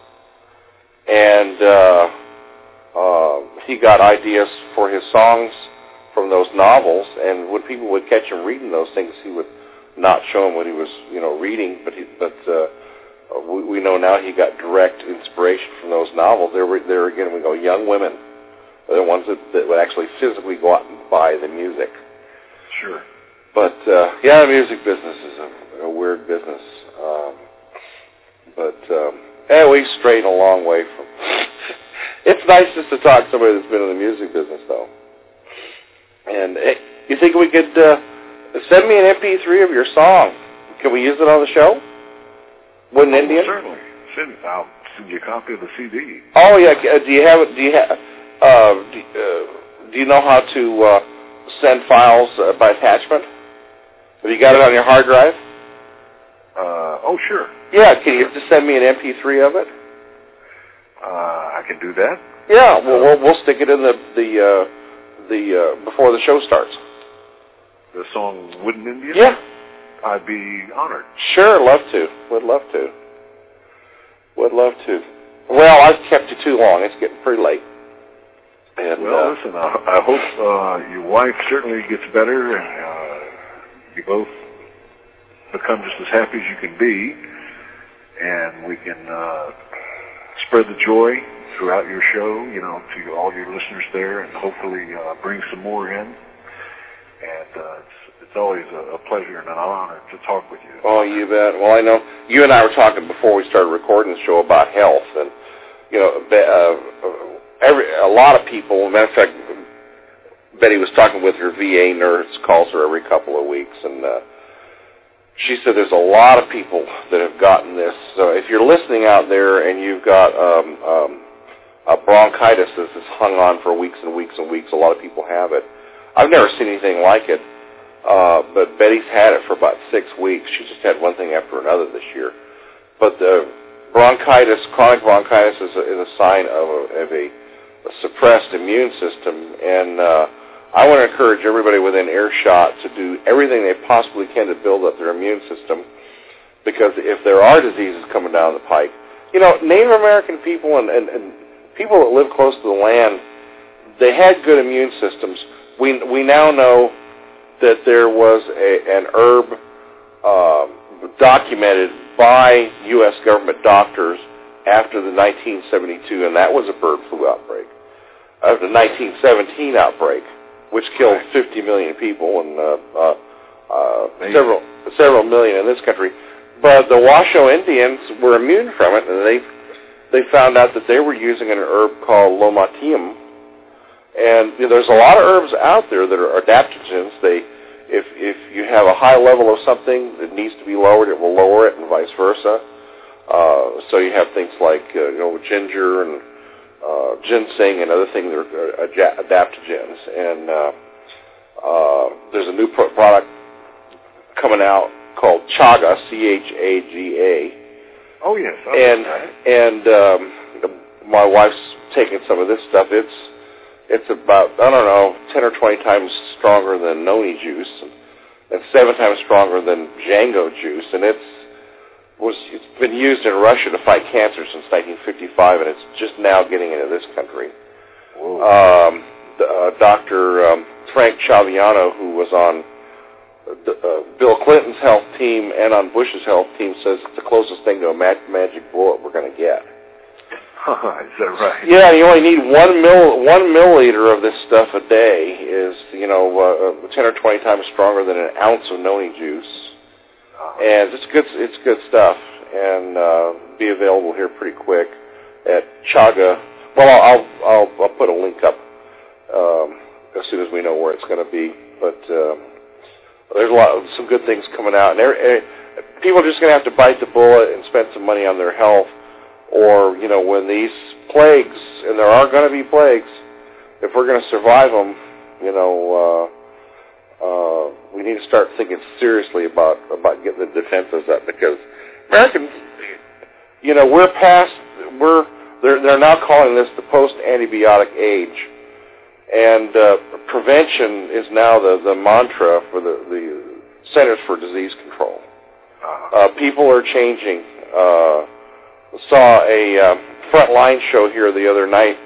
and uh, uh, he got ideas for his songs from those novels. And when people would catch him reading those things, he would not show them what he was, you know, reading. But he, but uh, we, we know now he got direct inspiration from those novels. There were there again we go young women. They're the ones that, that would actually physically go out and buy the music. Sure. But, uh, yeah, the music business is a, a weird business. Um, but, um, yeah, we've strayed a long way from... It's nice just to talk to somebody that's been in the music business, though. And hey, you think we could uh, send me an M P three of your song? Can we use it on the show? Wooden oh, Indian? Certainly. Send, I'll send you a copy of the C D. Oh, yeah. Do you have it? Do you have... Uh, do, uh, do you know how to uh, send files uh, by attachment? Have you got it on your hard drive? Uh, oh, sure. Yeah, can you just send me an M P three of it? Uh, I can do that. Yeah, well, we'll, we'll stick it in the the uh, the uh, before the show starts. The song Wooden Indian? Yeah. I'd be honored. Sure, love to. Would love to. Would love to. Well, I've kept you too long. It's getting pretty late. And, well, uh, listen, I, I hope uh, your wife certainly gets better and uh, you both become just as happy as you can be, and we can uh, spread the joy throughout your show, you know, to all your listeners there, and hopefully uh, bring some more in. And uh, it's, it's always a, a pleasure and an honor to talk with you. Oh, you bet. Well, I know you and I were talking before we started recording the show about health, and, you know, uh, Every, a lot of people, as a matter of fact, Betty was talking with her V A nurse, calls her every couple of weeks, and uh, she said there's a lot of people that have gotten this. So if you're listening out there and you've got um, um, a bronchitis that has hung on for weeks and weeks and weeks, a lot of people have it. I've never seen anything like it, uh, but Betty's had it for about six weeks. She just had one thing after another this year. But the bronchitis, chronic bronchitis, is a, is a sign of a, of a a suppressed immune system, and uh, I want to encourage everybody within earshot to do everything they possibly can to build up their immune system, because if there are diseases coming down the pike, you know, Native American people and, and, and people that live close to the land, they had good immune systems. We we now know that there was a, an herb uh, documented by U S government doctors after the nineteen seventy-two, and that was a bird flu outbreak. After the nineteen seventeen outbreak, which killed fifty million people and uh, uh, uh, several several million in this country. But the Washoe Indians were immune from it, and they they found out that they were using an herb called Lomatium. And you know, there's a lot of herbs out there that are adaptogens. They, if if you have a high level of something that needs to be lowered, it will lower it, and vice versa. Uh, so you have things like uh, you know ginger and uh, ginseng and other things that are uh, adaptogens. And uh, uh, there's a new pro- product coming out called Chaga, C H A G A. Oh yes. Oh, and right. and um, my wife's taking some of this stuff. It's it's about I don't know ten or twenty times stronger than noni juice, and, and seven times stronger than Django juice, and it's was it's been used in Russia to fight cancer since nineteen fifty-five, and it's just now getting into this country. Um, uh, Doctor Um, Frank Chaviano, who was on uh, Bill Clinton's health team and on Bush's health team, says it's the closest thing to a mag- magic bullet we're going to get. Is that right? Yeah, you only need one mill, one milliliter of this stuff a day. Is you know uh, ten or twenty times stronger than an ounce of noni juice, and it's good. It's good stuff, and uh, be available here pretty quick at Chaga. Well, I'll I'll I'll put a link up um, as soon as we know where it's going to be. But uh, there's a lot of some good things coming out, and every, people are just going to have to bite the bullet and spend some money on their health. Or, you know, when these plagues, and there are going to be plagues, if we're going to survive them, you know, uh, uh, we need to start thinking seriously about, about getting the defenses up, because Americans, you know, we're past, we're, they're, they're now calling this the post-antibiotic age, and uh, prevention is now the, the mantra for the, the Centers for Disease Control. Uh, people are changing. Uh, saw a uh, Frontline show here the other night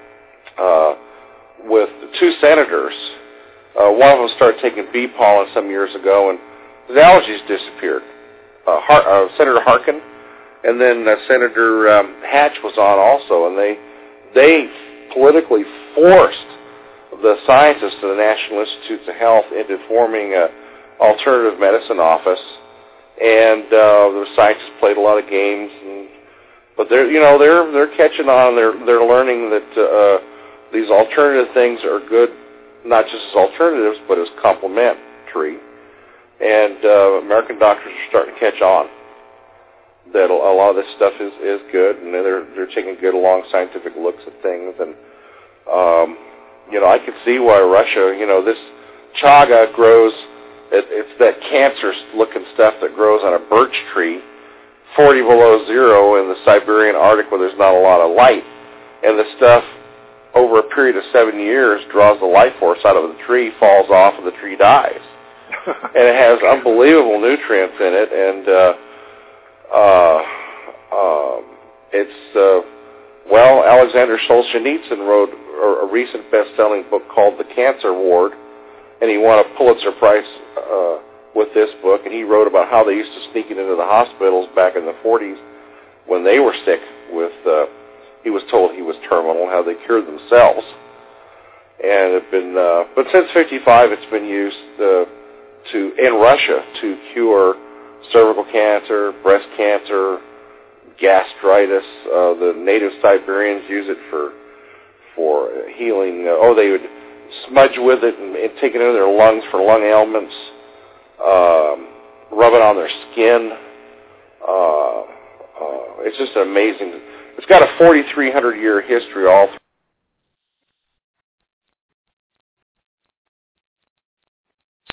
uh, with two senators. Uh, one of them started taking bee pollen some years ago, and his allergies disappeared. Uh, Har- uh, Senator Harkin, and then uh, Senator um, Hatch was on also, and they they politically forced the scientists of the National Institutes of Health into forming an alternative medicine office, and uh, the scientists played a lot of games. And But they're, you know, they're they're catching on. They're they're learning that uh, these alternative things are good, not just as alternatives, but as complementary. And uh, American doctors are starting to catch on that a lot of this stuff is, is good, and they're they're taking good, long scientific looks at things. And um, you know, I could see why Russia, you know, this chaga grows. It, it's that cancer-looking stuff that grows on a birch tree, forty below zero in the Siberian Arctic where there's not a lot of light, and the stuff over a period of seven years draws the life force out of the tree, falls off, and the tree dies. And it has unbelievable nutrients in it, and uh, uh, um, it's, uh, well, Alexander Solzhenitsyn wrote a, a recent best-selling book called The Cancer Ward, and he won a Pulitzer Prize uh, with this book, and he wrote about how they used to sneak it into the hospitals back in the forties when they were sick with, uh, he was told he was terminal, how they cured themselves. And it's been, uh, but since fifty-five, it's been used uh, to in Russia to cure cervical cancer, breast cancer, gastritis. Uh, the native Siberians use it for for healing. Uh, oh, they would smudge with it and, and take it into their lungs for lung ailments. Um, rub it on their skin. Uh, uh, it's just amazing. It's got a forty-three hundred year history all through.